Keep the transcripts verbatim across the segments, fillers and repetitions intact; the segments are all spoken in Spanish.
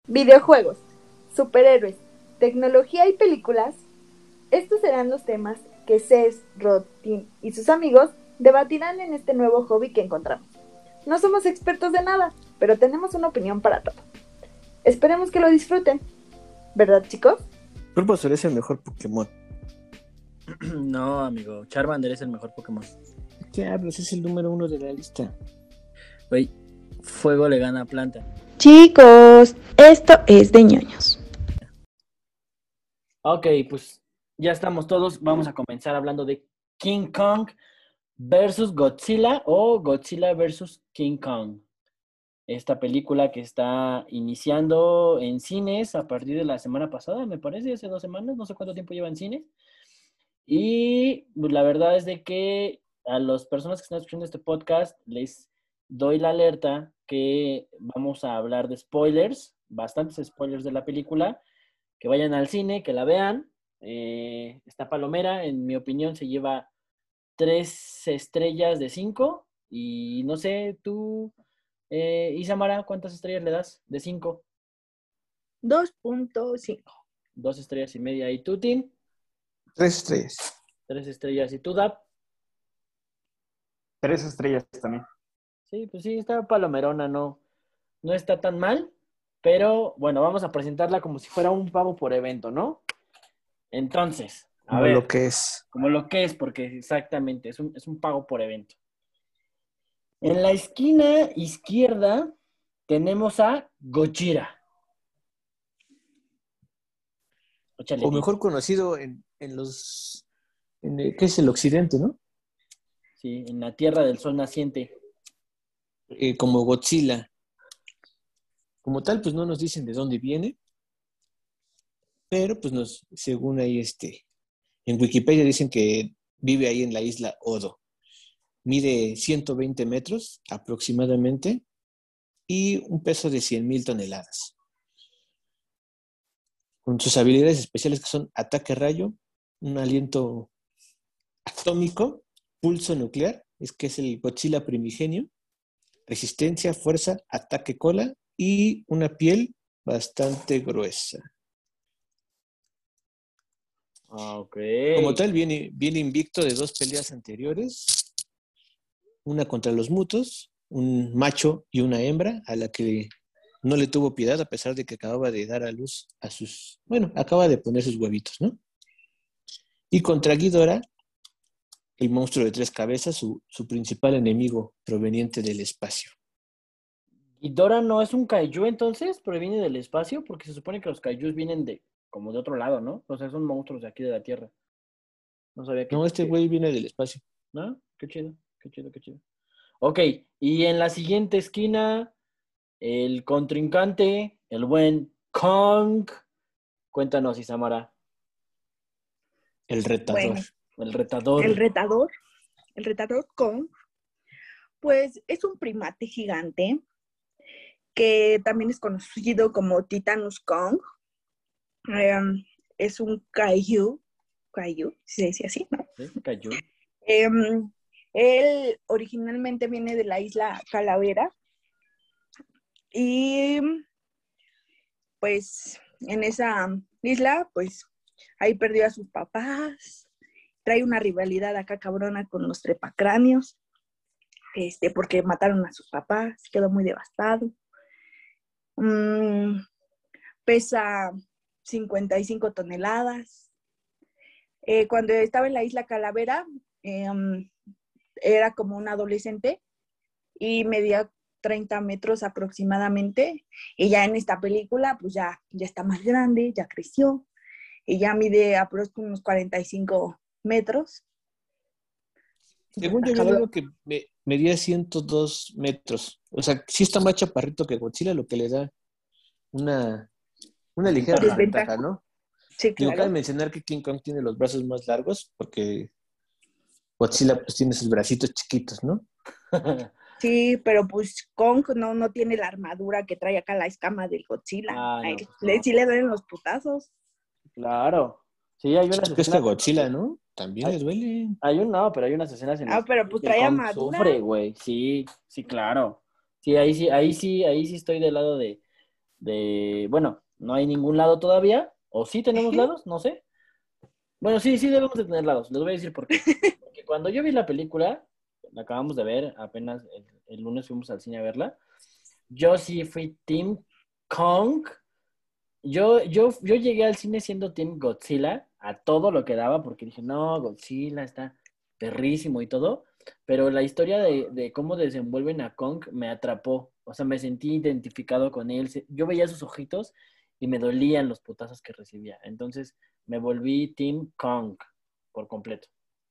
videojuegos, superhéroes, tecnología y películas. Estos serán los temas que Cés, Rod, Tim y sus amigos debatirán en este nuevo hobby que encontramos. No somos expertos de nada, pero tenemos una opinión para todo. Esperemos que lo disfruten. ¿Verdad, chicos? Bulbasaur es el mejor Pokémon. No, amigo, Charmander es el mejor Pokémon. ¿Qué hablas? Es el número uno de la lista. Güey, fuego le gana a planta. Chicos, esto es de ñoños. Ok, pues ya estamos todos. Vamos a comenzar hablando de King Kong versus Godzilla o Godzilla versus King Kong. Esta película que está iniciando en cines a partir de la semana pasada, me parece, hace dos semanas, no sé cuánto tiempo lleva en cines. Y pues, la verdad es de que a las personas que están escuchando este podcast les doy la alerta que vamos a hablar de spoilers, bastantes spoilers de la película, que vayan al cine, que la vean. Eh, esta palomera, en mi opinión, se lleva tres estrellas de cinco. Y no sé, tú, eh, Isamara, ¿cuántas estrellas le das de cinco? dos punto cinco. Dos estrellas y media. ¿Y tú, Tim? Tres estrellas. Tres estrellas. ¿Y tú, Dap? Tres estrellas también. Sí, pues sí, está palomerona, no, no está tan mal, pero bueno, vamos a presentarla como si fuera un pago por evento, ¿no? Entonces, a Como ver, lo que es. como lo que es, porque exactamente, es un, es un pago por evento. En la esquina izquierda tenemos a Gojira. Échale, O Tim. mejor conocido en, en los... En el, ¿qué es el occidente, no? Sí, en la Tierra del Sol Naciente. Eh, como Godzilla. Como tal, pues no nos dicen de dónde viene. Pero pues nos, según ahí este... En Wikipedia dicen que vive ahí en la isla Odo. Mide ciento veinte metros aproximadamente y un peso de cien mil toneladas. Con sus habilidades especiales que son ataque rayo, un aliento atómico, pulso nuclear, es que es el Godzilla primigenio, resistencia, fuerza, ataque cola y una piel bastante gruesa. Ah, ok. Como tal, viene, viene invicto de dos peleas anteriores, una contra los mutos, un macho y una hembra, a la que no le tuvo piedad a pesar de que acababa de dar a luz a sus... Bueno, acaba de poner sus huevitos, ¿no? Y contra Ghidorah, el monstruo de tres cabezas, su, su principal enemigo proveniente del espacio. ¿Ghidorah no es un kaiju entonces? ¿Proviene del espacio? Porque se supone que los kaijus vienen de como de otro lado, ¿no? O sea, son monstruos de aquí de la Tierra. No sabía que... No, este güey viene del espacio. ¿No? Qué chido, qué chido, qué chido. Ok, y en la siguiente esquina, el contrincante, el buen Kong. Cuéntanos, Isamara. El retador. Bueno, El retador. el retador, el retador Kong, pues es un primate gigante que también es conocido como Titanus Kong. Um, es un kaiju, kaiju, si se dice así, ¿no? ¿Sí? Kaiju. Um, él originalmente viene de la isla Calavera y pues en esa isla pues ahí perdió a sus papás, trae una rivalidad acá cabrona con los trepacráneos, este, porque mataron a sus papás, quedó muy devastado. Um, pesa cincuenta y cinco toneladas. Eh, cuando estaba en la isla Calavera, eh, um, era como un adolescente y medía treinta metros aproximadamente. Y ya en esta película, pues ya, ya está más grande, ya creció. Y ya mide aproximadamente unos cuarenta y cinco metros. Según yo había leído que me, medía ciento dos metros. O sea, sí está más chaparrito que Godzilla, lo que le da una, una ligera desventaja, ¿no? Sí, Digo, claro. cabe mencionar que King Kong tiene los brazos más largos porque Godzilla pues tiene sus bracitos chiquitos, ¿no? Sí, pero pues Kong no, no tiene la armadura que trae acá la escama del Godzilla. Ah, no, Ay, pues le, no. sí le duelen los putazos. Claro. Sí, hay unas Es que escenas... Godzilla, ¿no? También Hay, le duele. hay un, no, pero hay unas escenas en Ah, las pero que pues el trae Kong armadura. sufre, güey. Sí, sí, claro. Sí, ahí sí, ahí sí, ahí sí estoy del lado de, de, bueno, no hay ningún lado todavía, o sí tenemos lados, no sé. Bueno, sí, sí debemos de tener lados, les voy a decir por qué. Porque cuando yo vi la película, la acabamos de ver, apenas el, el lunes fuimos al cine a verla, yo sí fui Team Kong. Yo, yo, yo llegué al cine siendo Team Godzilla, a todo lo que daba, porque dije, no, Godzilla está perrísimo y todo, pero la historia de, de cómo desenvuelven a Kong me atrapó, o sea, me sentí identificado con él, Se- yo veía sus ojitos y me dolían los putazos que recibía, entonces me volví Team Kong por completo.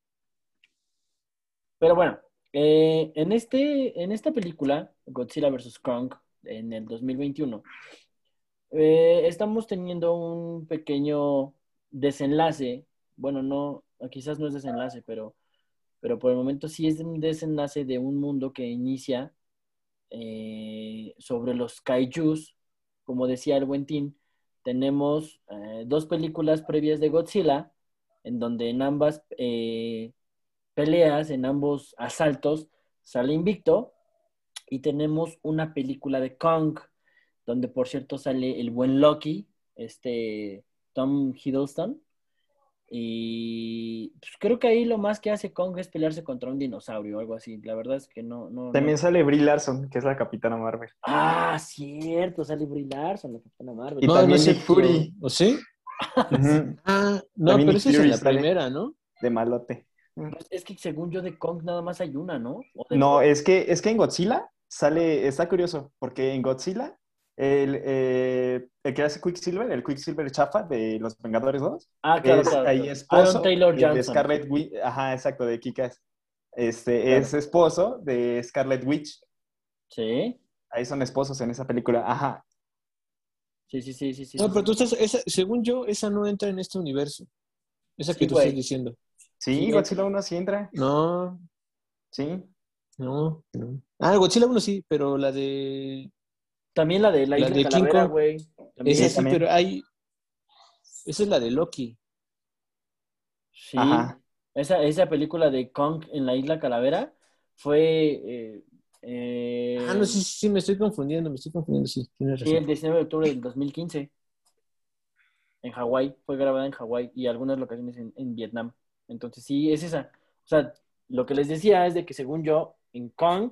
Pero bueno, eh, en, este, en esta película, Godzilla versus Kong, en el dos mil veintiuno, eh, estamos teniendo un pequeño desenlace. Bueno, no, quizás no es desenlace, pero, pero por el momento sí es un desenlace de un mundo que inicia eh, sobre los kaijus. Como decía el buen Tim, tenemos eh, dos películas previas de Godzilla, en donde en ambas eh, peleas, en ambos asaltos, sale invicto. Y tenemos una película de Kong, donde por cierto sale el buen Loki, este Tom Hiddleston. Y pues, creo que ahí lo más que hace Kong es pelearse contra un dinosaurio o algo así. La verdad es que no, no, no. También sale Brie Larson, que es la Capitana Marvel. Ah, cierto, sale Brie Larson, la Capitana Marvel. Y No, no es también Nick cierto. Fury. ¿O sí? Ujú. Ah, no, También pero Nick esa es en Fury la sale primera, ¿no? de malote. Mm. Pues, es que según yo de Kong nada más hay una, ¿no? O de No, dos. es que, es que en Godzilla sale, está curioso, porque en Godzilla, el, eh, el que hace Quicksilver, el Quicksilver chafa de Los Vengadores dos, Ah, claro, es claro, ahí claro. Aaron esposo Taylor eh, de Johnson. Scarlet Witch, ajá, exacto, de Kick-Ass. Este, Claro. es esposo de Scarlet Witch. Sí, Ahí son esposos en esa película, ajá. sí, sí, sí, sí, sí, No, sí, pero tú sí. estás, esa, según yo, esa no entra en este universo. Esa Sí, que tú estás güey. diciendo. Sí, Sí, es- Godzilla uno sí entra, No, sí. no, no. Ah, Godzilla uno sí, pero la de también la de la la Isla de King Calavera, Kong, güey. esa Sí, También. sí, también. pero hay, esa es la de Loki. Sí. Ajá. Esa, esa película de Kong en la Isla Calavera fue eh, Ah, no, eh, sí, sí, sí, me estoy confundiendo, me estoy confundiendo, sí, tienes sí, el razón. diecinueve de octubre del dos mil quince en Hawái. Fue grabada en Hawái y algunas locaciones en, en Vietnam. Entonces sí, es esa. O sea, lo que les decía es de que según yo, en Kong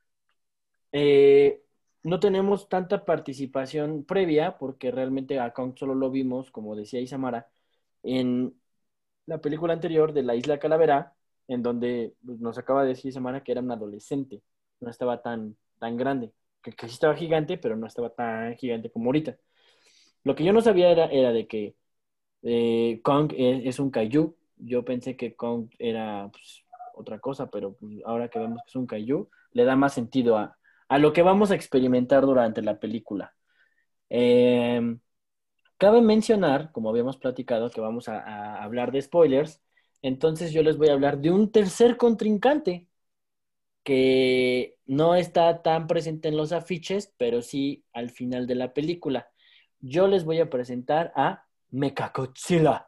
eh, no tenemos tanta participación previa porque realmente a Kong solo lo vimos, como decía Isamara, en la película anterior de La Isla Calavera, en donde pues, nos acaba de decir Isamara que era un adolescente, no estaba tan, tan grande, que, que sí estaba gigante, pero no estaba tan gigante como ahorita. Lo que yo no sabía era, era de que eh, Kong es, es un kaiju. Yo pensé que Kong era pues, otra cosa, pero pues, ahora que vemos que es un kaiju, le da más sentido a, a lo que vamos a experimentar durante la película. Eh, Cabe mencionar, como habíamos platicado, que vamos a, a hablar de spoilers. Entonces yo les voy a hablar de un tercer contrincante que no está tan presente en los afiches, pero sí al final de la película. Yo les voy a presentar a Mechagodzilla.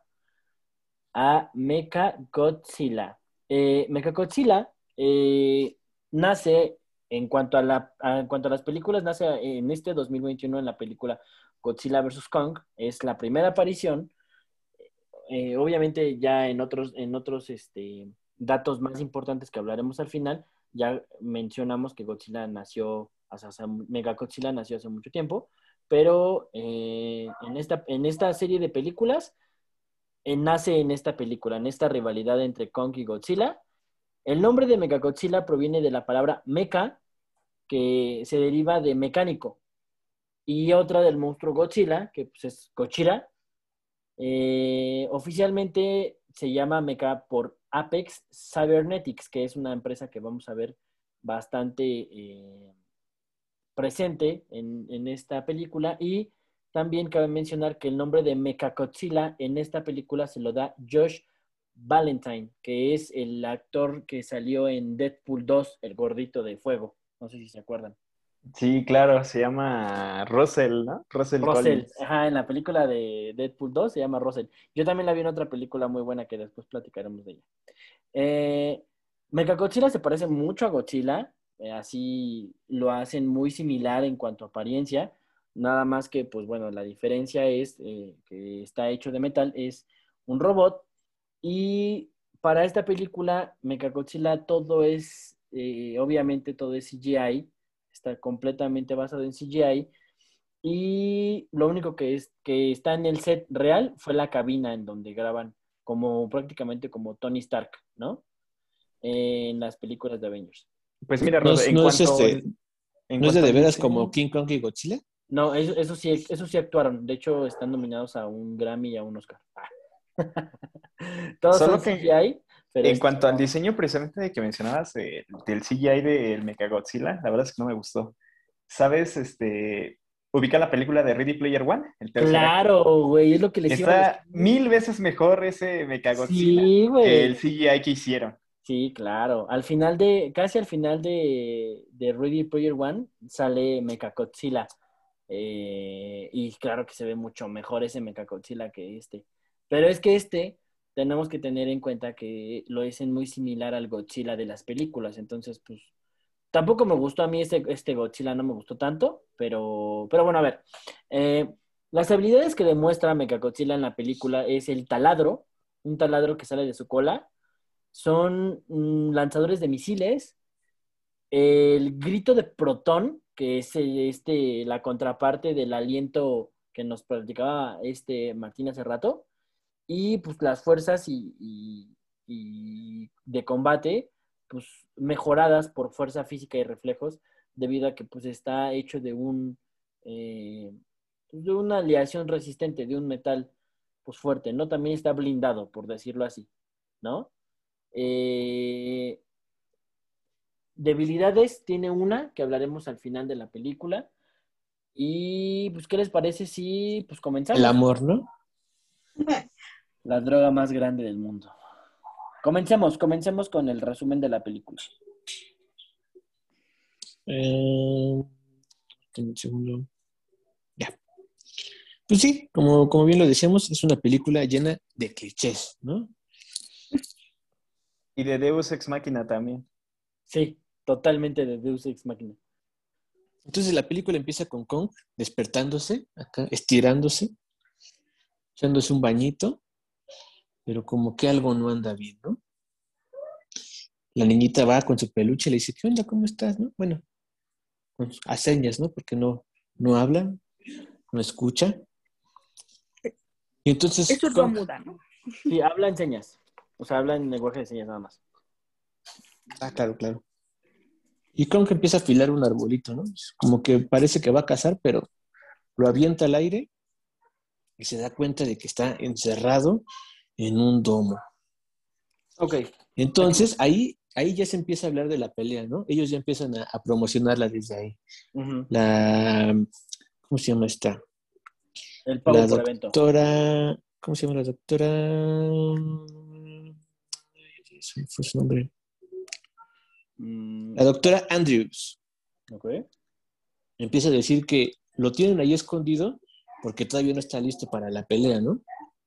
A Mechagodzilla. Eh, Mechagodzilla eh, nace en cuanto a, la, a- en cuanto a las películas, nace en este dos mil veintiuno en la película Godzilla versus Kong. Es la primera aparición. Eh, obviamente ya en otros, en otros este, datos más importantes que hablaremos al final, ya mencionamos que Godzilla nació, o sea, Mechagodzilla nació hace mucho tiempo, pero eh, en, esta, en esta serie de películas eh, nace en esta película, en esta rivalidad entre Kong y Godzilla. El nombre de Mechagodzilla proviene de la palabra mecha, que se deriva de mecánico, y otra del monstruo Godzilla, que pues, es Godzilla. Eh, oficialmente se llama Mecha por Apex Cybernetics, que es una empresa que vamos a ver bastante eh, presente en, en esta película. Y también cabe mencionar que el nombre de Mechagodzilla en esta película se lo da Josh Valentine, que es el actor que salió en Deadpool dos, el gordito de fuego. No sé si se acuerdan. Sí, claro, se llama Russell, ¿no? Russell Russell, Collins. ajá, en la película de Deadpool dos se llama Russell. Yo también la vi en otra película muy buena que después platicaremos de ella. Eh, Mechagodzilla se parece mucho a Godzilla, eh, así lo hacen muy similar en cuanto a apariencia. Nada más que, pues bueno, la diferencia es eh, que está hecho de metal, es un robot. Y para esta película, Mechagodzilla, todo es, eh, obviamente todo es C G I, está completamente basado en C G I. Y lo único que, es, que está en el set real fue la cabina en donde graban, como prácticamente como Tony Stark, ¿no? En las películas de Avengers. Pues mira, No Rod, es, en no es cuanto, este, en no es de, cuanto de al veras diseño, como King Kong y Godzilla. No, eso, eso sí, eso sí actuaron. De hecho, están nominados a un Grammy y a un Oscar. Ah. Todos son solo que C G I, pero en este cuanto al no. diseño precisamente de que mencionabas eh, del C G I del Mechagodzilla, la verdad es que no me gustó. ¿Sabes? Este, ubica la película de Ready Player One, el tercer acto. Claro, güey, es lo que les iba a decir. Está mil veces mejor ese Mechagodzilla Sí, que el güey. C G I que hicieron. Sí, claro. Al final de, casi al final de, de Ready Player One sale Mechagodzilla. Eh, y claro que se ve mucho mejor ese Mechagodzilla que este. Pero es que este, tenemos que tener en cuenta que lo hacen muy similar al Godzilla de las películas. Entonces, pues, tampoco me gustó a mí este, este Godzilla, no me gustó tanto. Pero, pero bueno, a ver. Eh, las habilidades que demuestra Mechagodzilla en la película es el taladro, un taladro que sale de su cola. Son mm, lanzadores de misiles, el grito de Protón, que es eh, este, la contraparte del aliento que nos platicaba este Martín hace rato, y pues las fuerzas y, y- y de combate, pues mejoradas por fuerza física y reflejos, debido a que pues está hecho de un eh, pues, de una aleación resistente, de un metal pues fuerte, ¿no? También está blindado, por decirlo así, ¿no? Eh, Debilidades tiene una que hablaremos al final de la película. Y pues, ¿qué les parece si pues El comenzamos? amor, ¿no? La droga más grande del mundo. Comencemos, comencemos con el resumen de la película. Eh, un segundo. Ya. Pues sí, como, como bien lo decíamos, es una película llena de clichés, ¿no? Y de Deus Ex Machina también. Sí, totalmente de Deus Ex Machina. Entonces la película empieza con Kong despertándose, acá, estirándose, echándose un bañito, pero como que algo no anda bien, ¿no? La niñita va con su peluche y le dice, ¿qué onda? ¿Cómo estás? ¿No? Bueno, con sus- a señas, ¿no? Porque no, no habla, no escucha. Y Es entonces Kong, sordomuda, ¿no? Sí, habla en señas. O sea, habla en lenguaje de señas nada más. ah, claro, claro. Y Kong empieza a afilar un arbolito, ¿no? Como que parece que va a cazar, pero lo avienta al aire y se da cuenta de que está encerrado en un domo. Ok. Aquí. Entonces, ahí, ahí ya se empieza a hablar de la pelea, ¿no? Ellos ya empiezan a, a promocionarla desde ahí. Ujú. La, ¿cómo se llama esta? El La pago por evento. doctora, ¿cómo se llama la doctora? Se me fue su nombre. Mm, La doctora Andrews ok. empieza a decir que lo tienen ahí escondido porque todavía no está listo para la pelea, ¿no?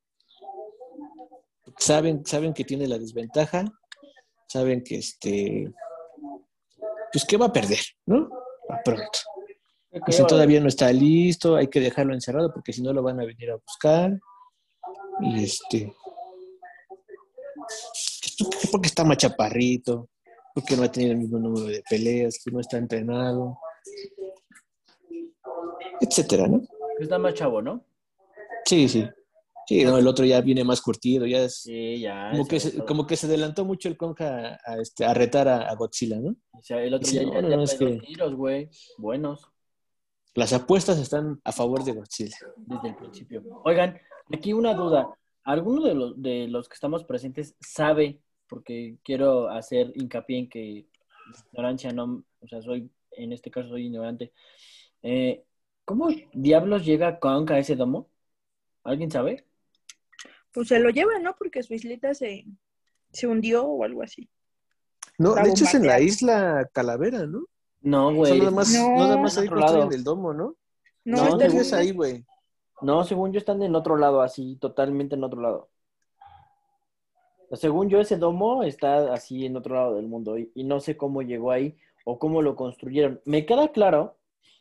Saben, saben que tiene la desventaja, saben que este, pues que va a perder, ¿no? A pronto. Ok, Dicen, órale. todavía no está listo, hay que dejarlo encerrado porque si no lo van a venir a buscar. Y este, porque está más chaparrito, porque no ha tenido el mismo número de peleas, que no está entrenado, etcétera, ¿no? Está más chavo, ¿no? Sí, sí. Sí, no, el otro ya viene más curtido, ya es Sí, ya, como se que ve se, todo. como que se adelantó mucho el Conja a, a, este, a retar a, a Godzilla, ¿no? O sea, el otro Dice, ya, no, ya, no, ya no, es trae dos que tiros, güey. Buenos. las apuestas están a favor de Godzilla. Desde el principio. Oigan, aquí una duda. ¿Alguno de los, de los que estamos presentes sabe, porque quiero hacer hincapié en que ignorancia no, o sea, soy, en este caso soy ignorante, eh, ¿cómo diablos llega Kong a ese domo? ¿Alguien sabe? Pues se lo llevan, ¿no? Porque su islita se, se hundió o algo así. No, La de hecho es en la bombardearon. isla Calavera, ¿no? No, O sea, güey, nada está más, nada No, más en ahí otro construyen lado. el domo, ¿no? no, No, Según está en yo es según, una... ahí, güey. no, según yo están en otro lado, así, totalmente en otro lado. Según yo, ese domo está así en otro lado del mundo y, y no sé cómo llegó ahí o cómo lo construyeron. Me queda claro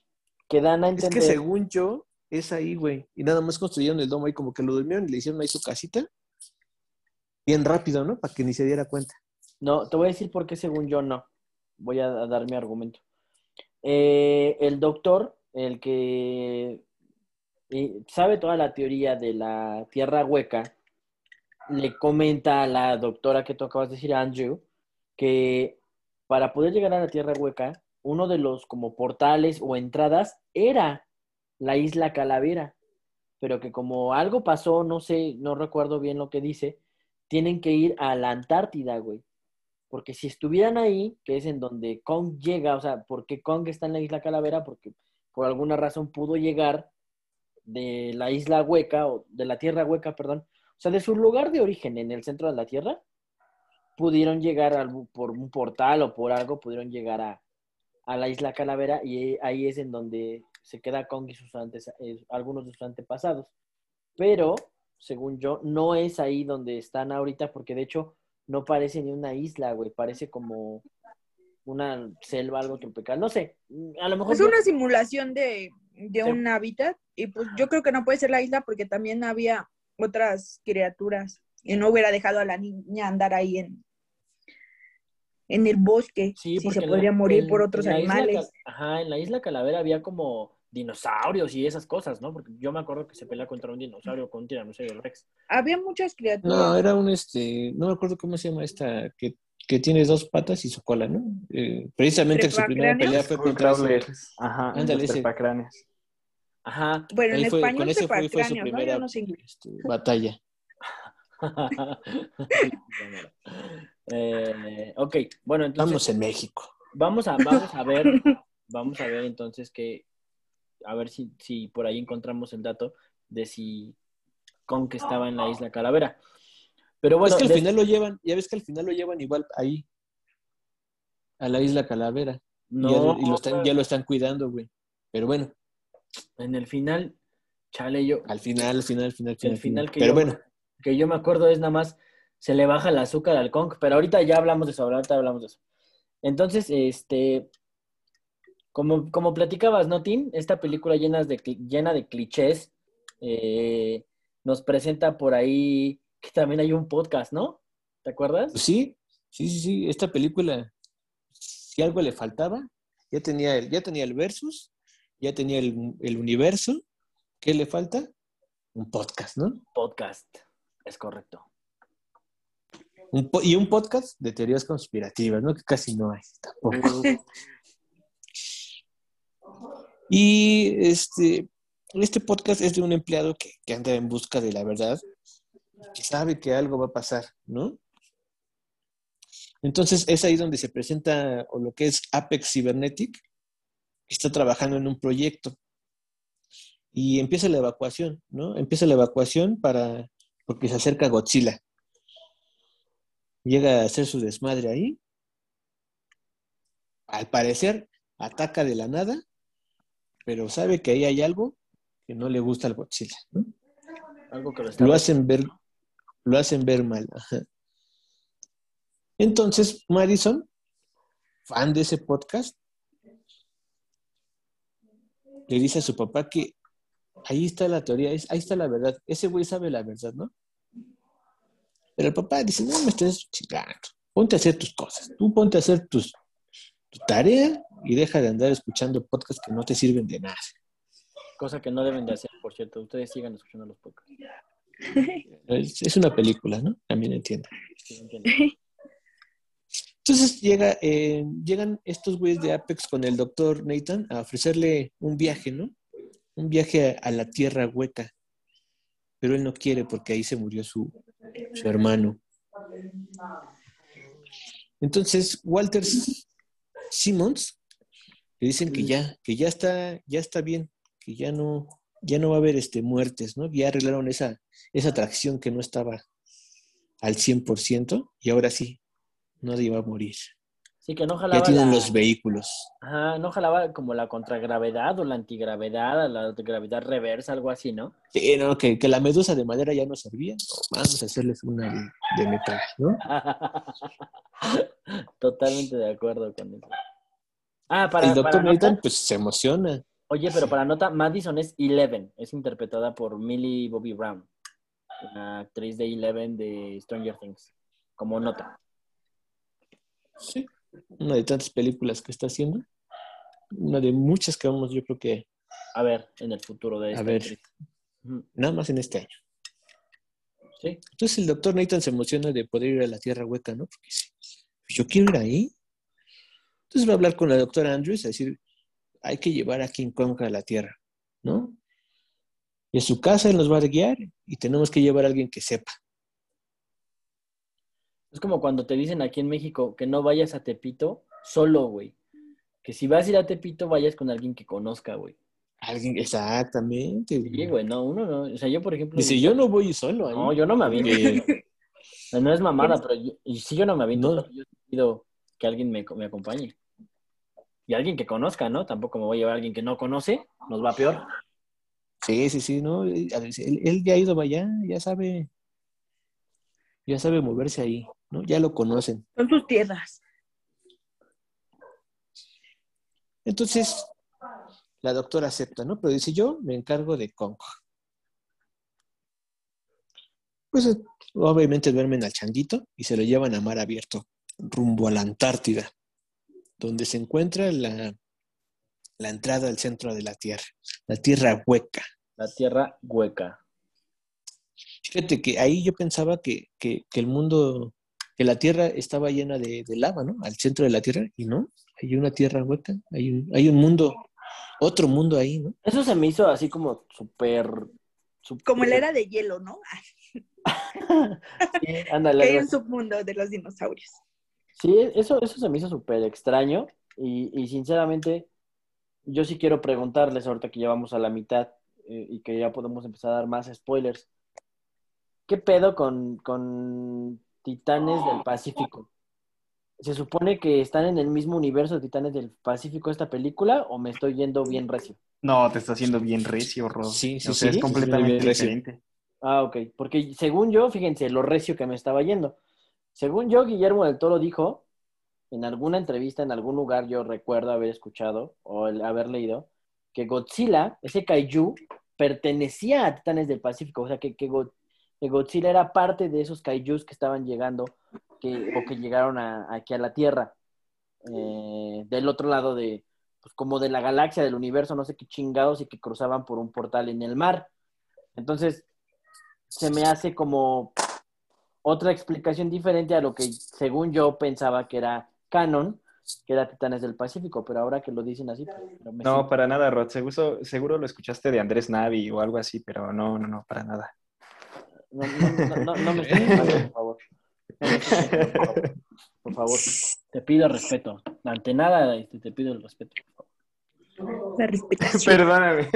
que dan a Es entender... que según yo, es ahí, güey. Y nada más construyeron el domo ahí, como que lo durmieron y le hicieron ahí su casita. Bien rápido, ¿no? Para que ni se diera cuenta. No, te voy a decir por qué según yo no. Voy a dar mi argumento. Eh, el doctor, el que eh, sabe toda la teoría de la tierra hueca, le comenta a la doctora que tú acabas de decir, Andrew, que para poder llegar a la tierra hueca, uno de los como portales o entradas era la isla Calavera, pero que como algo pasó, no sé, no recuerdo bien lo que dice, tienen que ir a la Antártida, güey. Porque si estuvieran ahí, que es en donde Kong llega, o sea, ¿por qué Kong está en la isla Calavera? Porque por alguna razón pudo llegar de la isla hueca, o de la tierra hueca, perdón, o sea, de su lugar de origen en el centro de la Tierra, pudieron llegar a, por un portal o por algo, pudieron llegar a, a la isla Calavera y ahí es en donde se queda Kong y sus antes, eh, algunos de sus antepasados. Pero, según yo, no es ahí donde están ahorita, porque de hecho no parece ni una isla, güey, parece como una selva, algo tropical, no sé, a lo mejor Es yo... una simulación de, de Sí. un hábitat y pues yo creo que no puede ser la isla porque también había otras criaturas y no hubiera dejado a la niña andar ahí en, en el bosque, Sí, si porque se en podría la, morir en, por otros en la isla, Cal- animales. ajá, en la isla Calavera había como dinosaurios y esas cosas, ¿no? Porque yo me acuerdo que se pelea contra un dinosaurio, con un tiranosaurio Rex. Había muchas No, criaturas. era un este, no me acuerdo cómo se llama esta, que, que tiene dos patas y su cola, ¿no? Eh, precisamente su primera ¿Trepacráneos? pelea fue contra ese. Skullcrawlers. Ajá, Ándale, Los ese. trepacráneos. ajá. Bueno, en Ahí fue, con español ese fue, fue su trepacráneos, ¿no? Yo primera no sé inglés. este, batalla. eh, ok, bueno, entonces Estamos en México. vamos a, vamos a ver, vamos a ver entonces que, a ver si, si por ahí encontramos el dato de si Kong estaba en la isla Calavera. Pero bueno, Es que al des- final lo llevan, ya ves que al final lo llevan igual ahí, a la isla Calavera. Y, ya, no, y lo están, ya lo están cuidando, güey. Pero bueno, en el final, chale, yo, al final, al final, al final, al el final, final. final que Pero yo, bueno, que yo me acuerdo es nada más se le baja el azúcar al Kong, pero ahorita ya hablamos de eso, ahorita hablamos de eso. Entonces, este, como, como platicabas, ¿no, Tim? Esta película llena de, cli- llena de clichés, eh, nos presenta por ahí que también hay un podcast, ¿no? ¿Te acuerdas? pues sí, sí, sí, sí, esta película, si algo le faltaba, ya tenía el, ya tenía el versus, ya tenía el, el universo. ¿Qué le falta? Un podcast, ¿no? Podcast, es correcto. Un po- y un podcast de teorías conspirativas, ¿no? Que casi no hay tampoco. Y este, este podcast es de un empleado que, que anda en busca de la verdad, que sabe que algo va a pasar, ¿no? Entonces es ahí donde se presenta o lo que es Apex Cybernetic, que está trabajando en un proyecto. Y empieza la evacuación, ¿no? Empieza la evacuación para, porque se acerca Godzilla. Llega a hacer su desmadre ahí. Al parecer, ataca de la nada, pero sabe que ahí hay algo que no le gusta al Godzilla, ¿no? Algo que lo está... Lo hacen ver, lo hacen ver mal. Ajá. Entonces, Madison, fan de ese podcast, le dice a su papá que ahí está la teoría, es- ahí está la verdad. Ese güey sabe la verdad, ¿no? Pero el papá dice, no me estés chingando. Ponte a hacer tus cosas. Tú ponte a hacer tus, tu tarea y deja de andar escuchando podcasts que no te sirven de nada. Cosa que no deben de hacer, por cierto. Ustedes sigan escuchando los podcasts. Es, es una película, ¿no? También entiendo. Sí, entiendo. Entonces llega, eh, llegan estos güeyes de Apex con el doctor Nathan a ofrecerle un viaje, ¿no? Un viaje a, a la tierra hueca. Pero él no quiere porque ahí se murió su, su hermano. Entonces, Walter Simmons le dicen que ya, que ya está, ya está bien, que ya no, ya no va a haber este, muertes, ¿no? Ya arreglaron esa, esa atracción que no estaba al cien por ciento y ahora sí, nadie va a morir. Sí, que no Ya jalaba tienen la... los vehículos. Ajá, no jalaba como la contragravedad o la antigravedad, la gravedad reversa, algo así, ¿no? Sí, no, que, que la medusa de madera ya no servía. No, vamos a hacerles una de, de metal, ¿no? Totalmente de acuerdo con eso. Ah, El para, para doctor nota, Nathan, pues se emociona. Oye, pero Sí. para nota, Madison es Eleven. Es interpretada por Millie Bobby Brown, la actriz de Eleven de Stranger Things. Como nota. Sí. Una de tantas películas que está haciendo. Una de muchas que vamos, yo creo que A ver, en el futuro de a esta ver, actriz. Ujú. nada más en este año. Sí. Entonces el doctor Nathan se emociona de poder ir a la Tierra Hueca, ¿no? Porque dice, yo quiero ir ahí. Entonces va a hablar con la doctora Andrews a decir, hay que llevar a King Kong a la Tierra, ¿no? Y a su casa él nos va a guiar y tenemos que llevar a alguien que sepa. Es como cuando te dicen aquí en México que no vayas a Tepito solo, güey. Que si vas a ir a Tepito, vayas con alguien que conozca, güey. Alguien, exactamente. Sí, güey, no, uno no. O sea, yo, por ejemplo, Dice, diría, yo no voy solo ahí. no, yo no me aviento. Porque No es mamada, pero yo, y si yo no me aviento, no, solo, yo pido que alguien me, me acompañe. Y alguien que conozca, ¿no? Tampoco me voy a llevar a alguien que no conoce, nos va peor. sí, sí, sí, no. Él, él ya ha ido allá, ya sabe, ya sabe moverse ahí, ¿no? Ya lo conocen. Son sus tierras. Entonces, la doctora acepta, ¿no? Pero dice, yo me encargo de Kong. Pues obviamente duermen al changuito y se lo llevan a mar abierto, rumbo a la Antártida, donde se encuentra la, la entrada al centro de la Tierra, la Tierra Hueca. La tierra hueca. Fíjate que ahí yo pensaba que, que, que el mundo, que la Tierra estaba llena de, de lava, ¿no? Al centro de la Tierra, y no, hay una Tierra hueca, hay un, hay un mundo, otro mundo ahí, ¿no? Eso se me hizo así como súper... súper- Como la era de hielo, ¿no? Sí, ándale, Que hay algo un así. submundo de los dinosaurios. Sí, eso, eso se me hizo súper extraño y, y sinceramente yo sí quiero preguntarles ahorita que ya vamos a la mitad eh, y que ya podemos empezar a dar más spoilers. ¿Qué pedo con, con Titanes del Pacífico? ¿Se supone que están en el mismo universo de Titanes del Pacífico esta película o me estoy yendo bien recio? No, te está haciendo bien recio, Rod. Sí, sí, O sea, sí, es ¿Sí? se viene bien completamente recio. diferente. Ah, ok. Porque según yo, fíjense, lo recio que me estaba yendo. Según yo, Guillermo del Toro dijo, en alguna entrevista, en algún lugar, yo recuerdo haber escuchado o el haber leído, que Godzilla, ese kaiju, pertenecía a Titanes del Pacífico. O sea, que, que, Go- que Godzilla era parte de esos kaijus que estaban llegando que, o que llegaron a- aquí a la Tierra. Eh, del otro lado de, pues como de la galaxia, del universo, no sé qué chingados, y que cruzaban por un portal en el mar. Entonces, se me hace como otra explicación diferente a lo que según yo pensaba que era canon, que era Titanes del Pacífico, pero ahora que lo dicen así, pues, pero me No, siento- para nada, Rod. Seguro, seguro lo escuchaste de Andrés Navi o algo así, pero no, no, no, para nada. no, no, no, no, no me estés quemando, por favor. No me estés quemando, por favor. Por favor, te pido respeto. Ante nada, este, te pido el respeto, por favor. La respetación. Perdóname.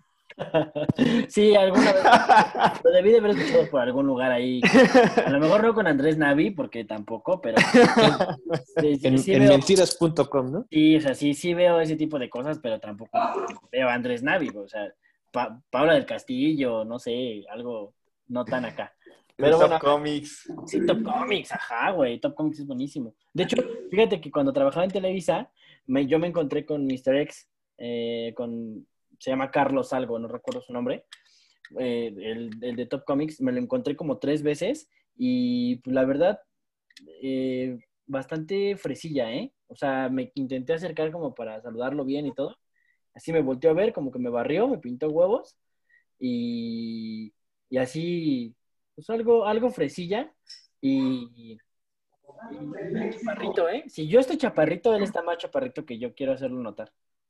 Sí, alguna vez lo debí de haber escuchado por algún lugar ahí. A lo mejor no con Andrés Navi, porque tampoco, pero sí, sí, En, sí en veo, mentiras punto com, ¿no? sí, o sea, sí, sí veo ese tipo de cosas, pero tampoco veo a Andrés Navi, o sea, Pa- Paula del Castillo, no sé, algo no tan acá. De Pero Top bueno, Comics. sí, Top Comics, ajá, güey, Top Comics es buenísimo. De hecho, fíjate que cuando trabajaba en Televisa, me- yo me encontré con míster X, eh, con, se llama Carlos algo, no recuerdo su nombre, eh, el, el de Top Comics, me lo encontré como tres veces y pues, la verdad, eh, bastante fresilla, ¿eh? O sea, me intenté acercar como para saludarlo bien y todo. Así me volteó a ver, como que me barrió, me pintó huevos y, y así, pues algo, algo fresilla y, y bien chaparrito, ¿eh? Si yo estoy chaparrito, él está más chaparrito que yo, quiero hacerlo notar.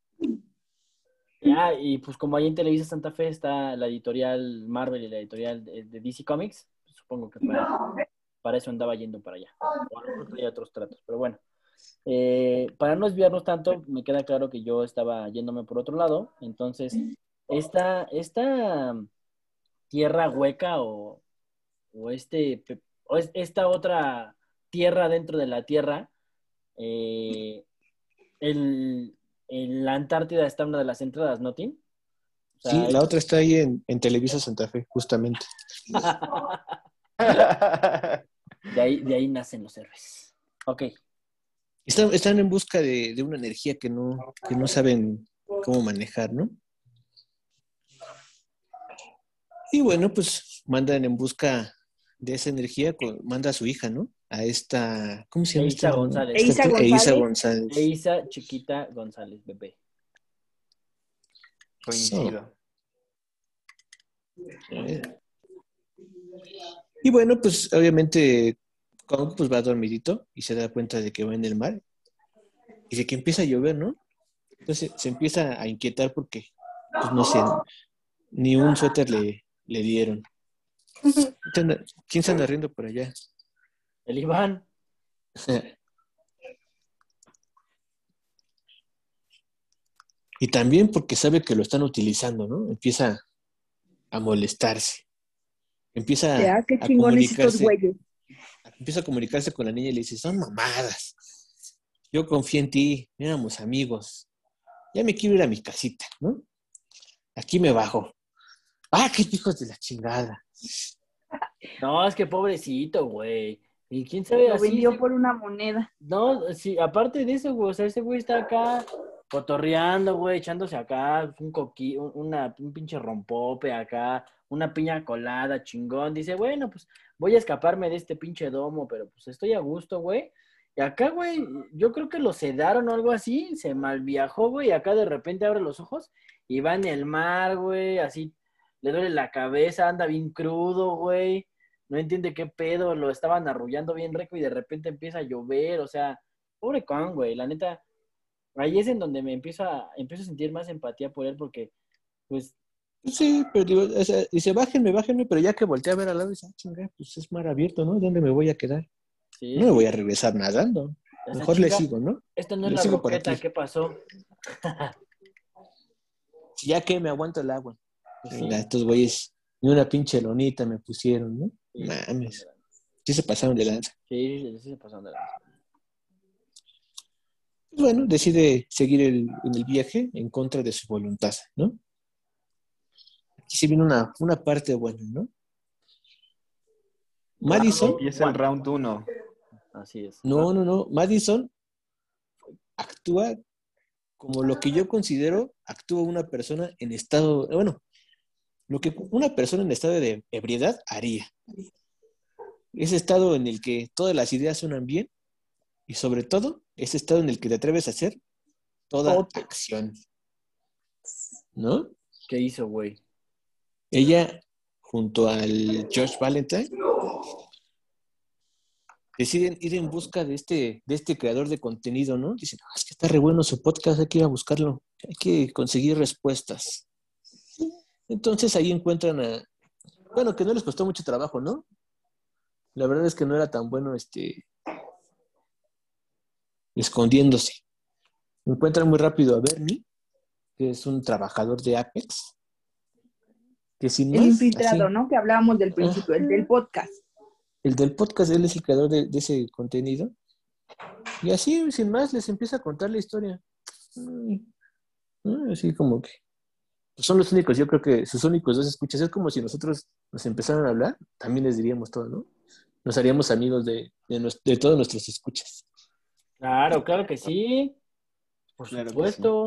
Ya, y pues como ahí en Televisa Santa Fe está la editorial Marvel y la editorial de, de D C Comics, pues, supongo que para, para eso andaba yendo para allá. O a lo mejor traía otros tratos, pero bueno. Eh, para no desviarnos tanto, me queda claro que yo estaba yéndome por otro lado. Entonces, esta, esta tierra hueca o, o este pe- o es- esta otra tierra dentro de la tierra, eh, el, en la Antártida está una de las entradas, ¿no, Tim? O Sí, sea, la otra está ahí en, en Televisa Santa Fe, justamente. de ahí, de ahí nacen los héroes. Ok. Están, están en busca de, de una energía que no, que no saben cómo manejar, ¿no? Y bueno, pues mandan en busca de esa energía, con- manda a su hija, ¿no? A esta, ¿cómo se llama Eiza esta? González. Esta Eiza actriz? Eiza González. González. Eiza Chiquita González, bebé. Coincido. Eh, Y bueno, pues obviamente Kong pues va dormidito y se da cuenta de que va en el mar y de que empieza a llover, ¿no? Entonces se empieza a inquietar porque, pues no sé, ni un suéter le, le dieron. ¿Quién se anda- quién se anda riendo por allá? El Iván. Y también porque sabe que lo están utilizando, ¿no? Empieza a molestarse. Empieza Ya, qué a chingones estos comunicarse, güeyes. empieza a comunicarse con la niña y le dice, son mamadas. Yo confío en ti, éramos amigos. Ya me quiero ir a mi casita, ¿no? Aquí me bajo. ¡Ah, qué hijos de la chingada! No, es que pobrecito, güey. Y quién sabe Lo así. vendió ese- por una moneda. No, sí, aparte de eso, güey, o sea, ese güey está acá cotorreando, güey, echándose acá un coqui, un, una, un pinche rompope acá, una piña colada, chingón. Dice, bueno, pues voy a escaparme de este pinche domo, pero pues estoy a gusto, güey. Y acá, güey, yo creo que lo sedaron o algo así, se malviajó, güey, y acá de repente abre los ojos y va en el mar, güey, así le duele la cabeza, anda bien crudo, güey. No entiende qué pedo, lo estaban arrullando bien rico y de repente empieza a llover, o sea, pobre Kong, güey, la neta, ahí es en donde me empiezo a, empiezo a sentir más empatía por él porque, pues, Sí, pero digo, o sea, dice, bájenme, bájenme, pero ya que volteé a ver al lado, dice, ah, chinga, pues es mar abierto, ¿no? ¿Dónde me voy a quedar? sí, No es me voy que a regresar nadando. esa Mejor le chinga, sigo, ¿no? esto no es Le la sigo por roqueta, aquí. ¿qué pasó? Ya que me aguanto el agua. Pues Chinga, sí, estos güeyes, ni una pinche lonita me pusieron, ¿no? sí, Mames. Sí se pasaron de lanza. sí, sí, sí se pasaron de lanza. Pues bueno, decide seguir el- en el viaje en contra de su voluntad, ¿no? Aquí sí viene una, una parte buena, ¿no? Madison, Empieza el One. round uno. Así es. no, no, no, Madison actúa como lo que yo considero actúa una persona en estado, bueno, lo que una persona en estado de ebriedad haría. Ese estado en el que todas las ideas suenan bien y sobre todo ese estado en el que te atreves a hacer toda Todo. acción, ¿no? ¿Qué hizo, güey? Ella, junto al Josh Valentine, deciden ir en busca de este, de este creador de contenido, ¿no? Dicen, ah, es que está re bueno su podcast, hay que ir a buscarlo, hay que conseguir respuestas. Entonces ahí encuentran a, bueno, que no les costó mucho trabajo, ¿no? La verdad es que no era tan bueno este escondiéndose. Encuentran muy rápido a Bernie, que es un trabajador de Apex, que sin El más, infiltrado, así, ¿no? Que hablábamos del principio, el del podcast. el del podcast, él es el creador de, de ese contenido. Y así, sin más, les empieza a contar la historia. Mm, mm, Así como que pues son los únicos, yo creo que sus únicos dos escuchas. Es como si nosotros nos empezaran a hablar, también les diríamos todo, ¿no? Nos haríamos amigos de, de, nues- de todos nuestros escuchas. Claro, claro que sí. Por Claro que supuesto.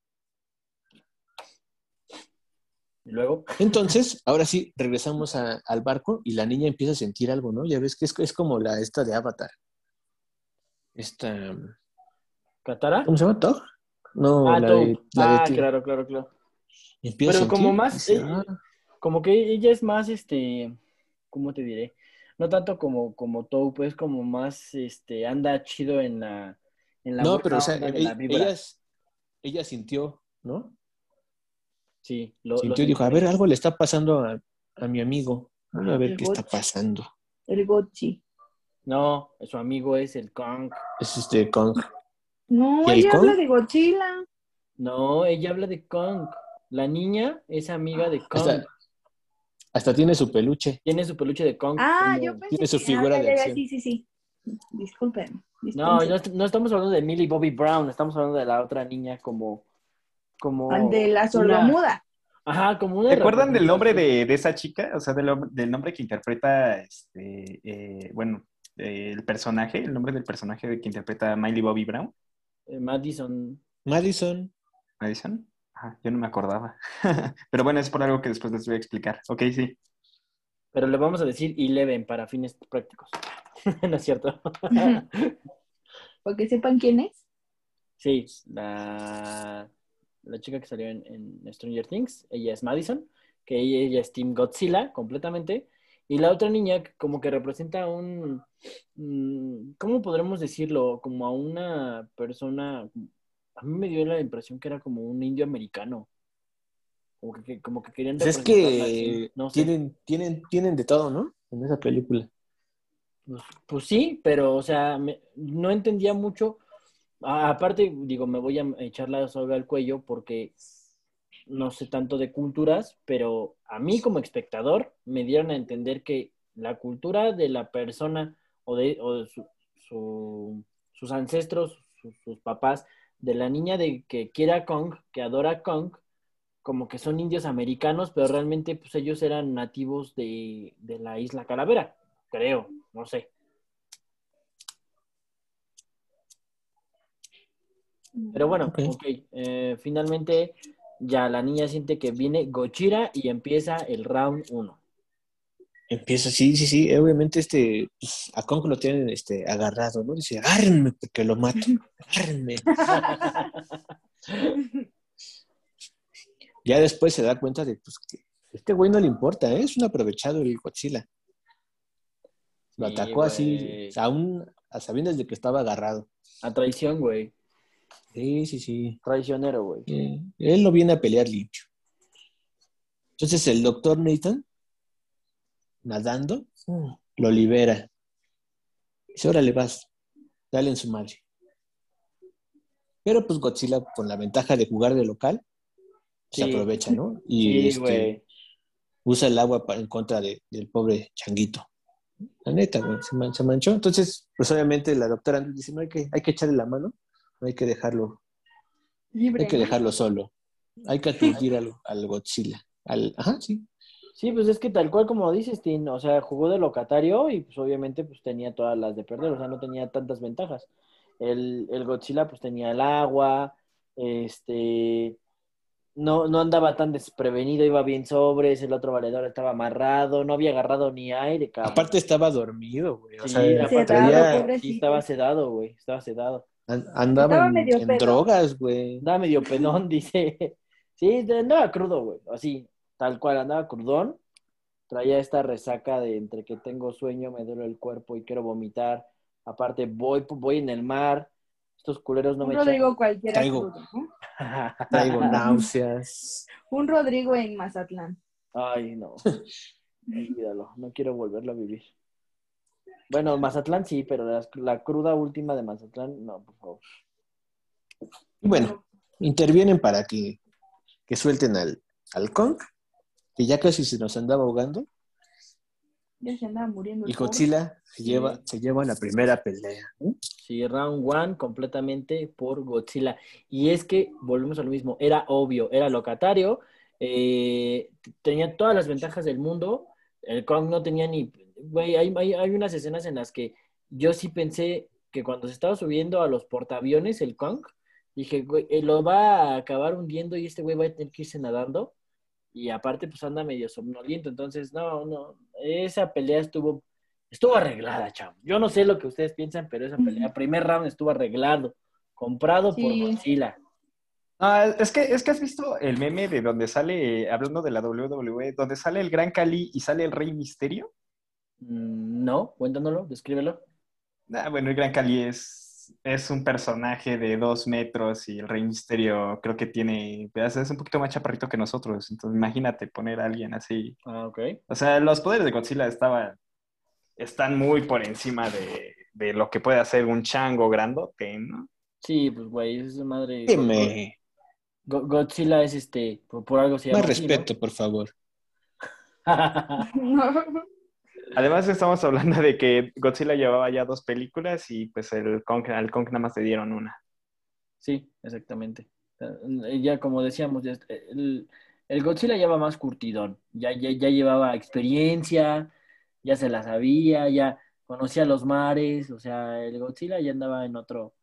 Y luego, Entonces, ahora sí, regresamos a- al barco y la niña empieza a sentir algo, ¿no? Ya ves que es, es como la esta de Avatar. Esta, ¿Katara? ¿cómo se llama? ¿Tog? No, Ah, la de, Taupe. la de Ah, ti. claro, claro, claro. Empieza a Pero como sentir, más, dice, eh, ah, como que ella es más, este, ¿cómo te diré? No tanto como, como Taupe, es como más, este, anda chido en la, en la no, pero o buena sea, onda de la ella, ella, vibra. es- ella sintió, ¿no? Sí, lo, lo Sintió y dijo, a ver, sentí. algo le está pasando a, a mi amigo. Voy a ver El qué está Gochi. pasando. El Gochi. No, su amigo es el Kong. Es este Kong. No, ¿Y el ella habla Kong? de Godzilla. No, ella habla de Kong. La niña es amiga de Kong. Hasta, hasta tiene su peluche. Tiene su peluche de Kong. Ah, como- yo pensé Tiene su que... figura Ah, de ya, ya, ya, acción. sí, sí, sí. Disculpen. No, dispensen. no, no estamos hablando de Millie Bobby Brown, estamos hablando de la otra niña como, como De la una, sordomuda. ajá, como una ¿Se acuerdan del nombre representación. de, de esa chica? O sea, del, hom- del nombre que interpreta, este, eh, bueno, eh, el personaje, el nombre del personaje que interpreta Miley Bobby Brown, Eh, Madison. Madison. Madison. Ajá, yo no me acordaba. Pero bueno, es por algo que después les voy a explicar. Ok, sí. Pero le vamos a decir Eleven para fines prácticos. ¿No es cierto? Para que sepan quién es. Sí, la, la chica que salió en, en Stranger Things, ella es Madison, que ella, ella es Team Godzilla completamente. Y la otra niña que como que representa un, mm, ¿cómo podremos decirlo? Como a una persona, a mí me dio la impresión que era como un indio americano, como que, que- como que querían Pues es representarla así, que no sé. tienen, tienen, tienen de todo, ¿no? En esa película. Pues, pues sí, pero o sea, me- no entendía mucho. A- aparte, digo, me voy a echar la soga al cuello porque no sé tanto de culturas, pero a mí como espectador me dieron a entender que la cultura de la persona o de, o de su- su- sus ancestros, su- sus papás, de la niña de que quiere a Kong, que adora a Kong, como que son indios americanos, pero realmente pues ellos eran nativos de, de la isla Calavera, creo, no sé. Pero bueno, Ok. ok, eh, finalmente ya la niña siente que viene Gojira y empieza el round uno. Empieza, sí, sí, sí. Obviamente, este, pues, a Kong lo tienen este, agarrado, ¿no? Dice, agárrenme porque lo mato. Agárrenme. Ya después se da cuenta de pues, que este güey no le importa, ¿eh? Es un aprovechado el Godzilla. Lo Sí, atacó así, güey. aún a sabiendas de que estaba agarrado. A traición, güey. Sí, sí, sí. Traicionero, güey. Eh, él no viene a pelear limpio. Entonces el doctor Nathan, nadando, mm, lo libera. Dice, órale, vas, dale en su madre. Pero pues Godzilla, con la ventaja de jugar de local, se Sí, aprovecha, ¿no? Y sí, este, güey. usa el agua para, en contra de, del pobre changuito. La neta, güey, se, man- se manchó. Entonces, pues obviamente la doctora dice, no hay que, hay que echarle la mano, no hay que dejarlo, hay Libre, que ¿no? dejarlo solo. Hay que aturdir al, al Godzilla. Al, ajá, sí. Sí, pues es que tal cual como dices, Tin, o sea, jugó de locatario y pues obviamente pues tenía todas las de perder, o sea, no tenía tantas ventajas. El, el Godzilla pues tenía el agua, este, no, no andaba tan desprevenido, iba bien sobres, el otro valedor estaba amarrado, no había agarrado ni aire, cabrón. Aparte estaba dormido, güey. O sea, Sí, aparte Sedado, traía, estaba, sí, estaba pobrecito. sedado, güey, estaba sedado. an- andaba Estaba en, medio en pedón. drogas, güey. Andaba medio pelón, dice. Sí, andaba crudo, güey, así, tal cual, andaba crudón. Traía esta resaca de entre que tengo sueño, me duele el cuerpo y quiero vomitar. Aparte, voy, voy en el mar. Estos culeros no Un me echan. Rodrigo cualquiera Traigo, crudo, ¿no? traigo náuseas. Un Rodrigo en Mazatlán. Ay, no, olvídalo, no quiero volverlo a vivir. Bueno, Mazatlán sí, pero la, la cruda última de Mazatlán, no, por favor. Y bueno, intervienen para que, que suelten al, al Kong, que ya casi se nos andaba ahogando. Ya se andaba muriendo Y el pobre. Godzilla se, Sí. lleva, se lleva la primera pelea, ¿no? Sí, round one completamente por Godzilla. Y es que, volvemos a lo mismo, era obvio, era locatario, eh, tenía todas las ventajas del mundo, el Kong no tenía ni... Güey, hay, hay, hay unas escenas en las que yo sí pensé que cuando se estaba subiendo a los portaaviones, el Kong, dije, güey, eh, lo va a acabar hundiendo y este güey va a tener que irse nadando. Y aparte, pues anda medio somnoliento, entonces, no, no, esa pelea estuvo Estuvo arreglada, chavo. Yo no sé lo que ustedes piensan, pero esa pelea, primer round estuvo arreglado, comprado por Sí. Godzilla. Ah, es que, es que has visto el meme de donde sale, eh, hablando de la W W E, donde sale el Gran Cali y sale el Rey Misterio. Mm, No, cuéntanoslo, descríbelo. Ah, bueno, el Gran Cali es, es un personaje de dos metros y el Rey Misterio creo que tiene, es un poquito más chaparrito que nosotros. Entonces imagínate poner a alguien así. Ah, ok. O sea, los poderes de Godzilla estaban, están muy por encima de, de lo que puede hacer un chango grandote, ¿no? Sí, pues, güey, esa madre. Go- Go- Dime, Go- Godzilla es este, por, por algo se más llama así, ¿no? respeto, por favor. Además, estamos hablando de que Godzilla llevaba ya dos películas y pues el Kong, al Kong nada más le dieron una. Sí, exactamente. Eh, Ya como decíamos, ya est- el, el Godzilla lleva más curtidón, ya, ya, ya llevaba experiencia, ya se la sabía, ya conocía los mares, o sea, el Godzilla ya andaba en otro,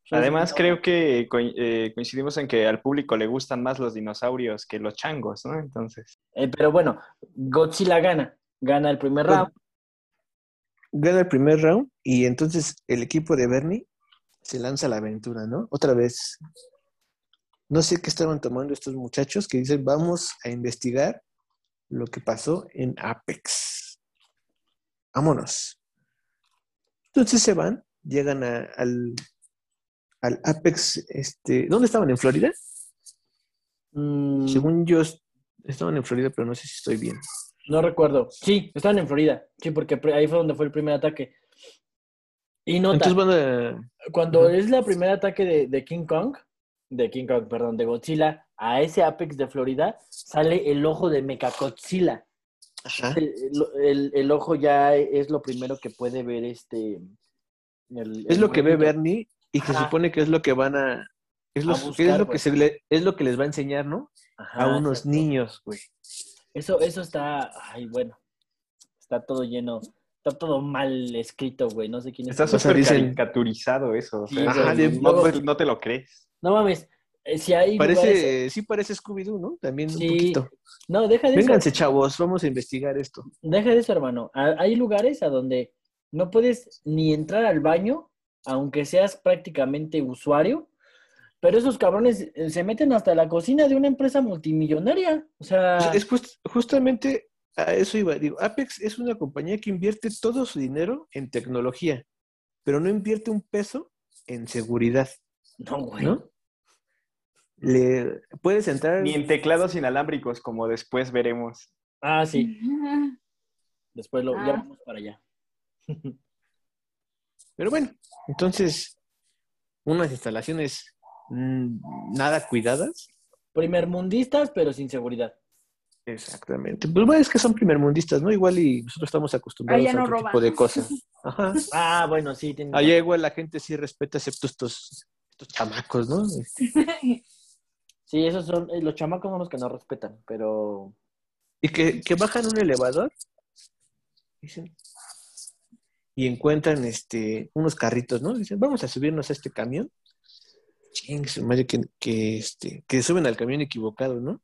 Además, creo que co- eh, coincidimos en que al público le gustan más los dinosaurios que los changos, ¿no? Entonces, Eh, pero bueno, Godzilla gana. Gana el primer Pues, round. gana el primer round y entonces el equipo de Bernie se lanza a la aventura, ¿no? Otra vez. No sé qué estaban tomando estos muchachos que dicen, vamos a investigar lo que pasó en Apex. Vámonos. Entonces se van, llegan a- al, al Apex, este, ¿dónde estaban? ¿En Florida? Mm, Según yo, est- estaban en Florida, pero no sé si estoy bien. no recuerdo. Sí, estaban en Florida. Sí, porque pre- ahí fue donde fue el primer ataque. Y nota, Entonces van a... cuando Ajá. es la primer ataque de, de King Kong, de King Kong, perdón, de Godzilla, a ese Apex de Florida, sale el ojo de Mechagodzilla. Ajá. El, el- el- el ojo ya es lo primero que puede ver este... El, Es el lo que ve morenito. Bernie y que se Ajá, supone que es lo que van a... Es, a los, es buscar, lo que pues. se le, es lo que les va a enseñar, ¿no? A Ajá, unos exacto. niños, güey. Eso, eso está... Ay, bueno. Está todo lleno... Está todo mal escrito, güey. No sé quién está escribió. O sea, súper dicen, caricaturizado eso. O Sí, sea, ajá, güey. no, de- no Luego, te, no te lo crees. no mames. eh, Si hay lugares... parece, sí parece Scooby-Doo, ¿no? También un Sí. poquito. No, deja de eso. Vénganse, chavos, vamos a investigar esto. Deja de eso, hermano. A- Hay lugares a donde no puedes ni entrar al baño, aunque seas prácticamente usuario, pero esos cabrones eh, se meten hasta la cocina de una empresa multimillonaria. O sea, Es just- justamente a eso iba. Digo, Apex es una compañía que invierte todo su dinero en tecnología, pero no invierte un peso en seguridad, no, güey. ¿no? Le puedes entrar, Ni en teclados inalámbricos, como después veremos. Ah, sí. Después lo, ya Ah. vamos para allá. pero bueno, entonces unas instalaciones mm, nada cuidadas. Primermundistas, pero sin seguridad. Exactamente. Pues bueno, es que son primermundistas, ¿no? Igual y nosotros estamos acostumbrados Allá a no otro roban. tipo de cosas. Ajá. Ah, bueno, sí, tienen Allá razón. igual la gente sí respeta, excepto estos, estos chamacos, ¿no? Sí, esos son, eh, los chamacos son los que no respetan, pero Y que, que bajan un elevador dicen, y encuentran este, unos carritos, ¿no? Dicen, vamos a subirnos a este camión. Ching, su madre, que, que, este, que suben al camión equivocado, ¿no?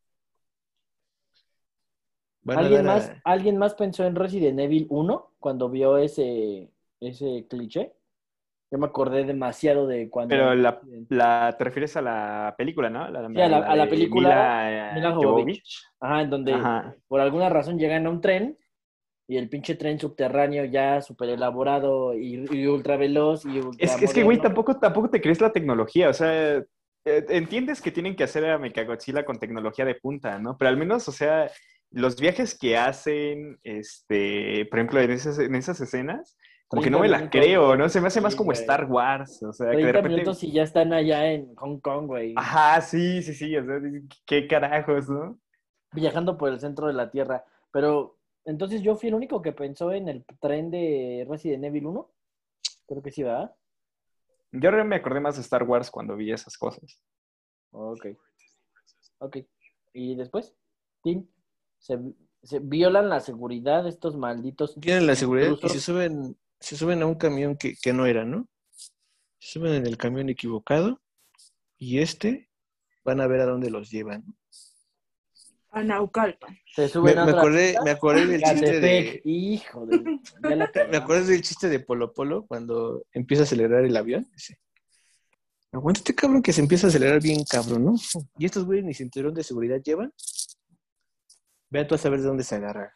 Van a ¿alguien dar más, a... ¿alguien más pensó en Resident Evil uno cuando vio ese, ese cliché? Yo me acordé demasiado de cuando Pero en la, Resident- la, te refieres a la película, ¿no? La, Sí, a la, la a la de película Mila Mila eh, Jovovich. Jovovich. Ajá, en donde Ajá. por alguna razón llegan a un tren y el pinche tren subterráneo ya súper elaborado y, y ultra veloz y ultra Es, que- es que, güey, moderno. tampoco, tampoco te crees la tecnología. O sea, eh, entiendes que tienen que hacer a Mechagodzilla con tecnología de punta, ¿no? Pero al menos, o sea, los viajes que hacen, este, por ejemplo, en esas, en esas escenas, como que no treinta me la minutos, creo, güey. ¿no? Se me hace más Sí, como güey. Star Wars. O sea, que de treinta repente. minutos y ya están allá en Hong Kong, güey. Ajá, sí, sí, sí. O sea, qué carajos, ¿no? Viajando por el centro de la Tierra. Pero, entonces yo fui el único que pensó en el tren de Resident Evil uno. Creo que sí, ¿verdad? Yo realmente me acordé más de Star Wars cuando vi esas cosas. Ok. Ok. ¿Y después? Tim, se, se violan la seguridad de estos malditos Tienen la seguridad y intrusos. se suben, se suben a un camión que, que no era, ¿no? Se suben en el camión equivocado y este van a ver a dónde los llevan. A Naucalpan. Se Me, suben a me otra acordé, ruta. me acordé del chiste Catepec. de... Hijo de... Ya la Me cagamos. acuerdo del chiste de Polo Polo cuando empieza a acelerar el avión. Dice, aguanta este cabrón que se empieza a acelerar bien cabrón, ¿no? Y estos güeyes ni cinturón de seguridad llevan. Vean tú a saber de dónde se agarra.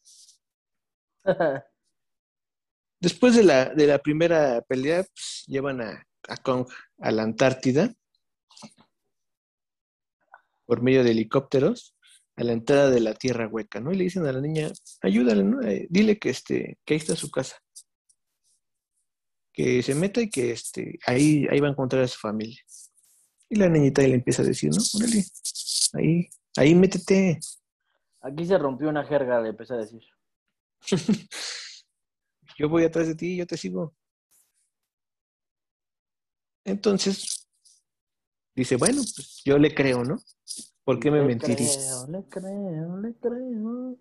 Después de la, de la primera pelea, pues, llevan a, a Kong a la Antártida por medio de helicópteros a la entrada de la Tierra Hueca, ¿no? Y le dicen a la niña, ayúdale, ¿no? Eh, dile que, este, que ahí está su casa. Que se meta y que este, ahí, ahí va a encontrar a su familia. Y la niñita ahí le empieza a decir, ¿no? Órale, ahí, ahí métete. Aquí se rompió una jerga, le empecé a decir. Yo voy atrás de ti, yo te sigo. Entonces, dice, bueno, pues yo le creo, ¿no? ¿Por qué me Le mentiría? creo, le creo, le creo.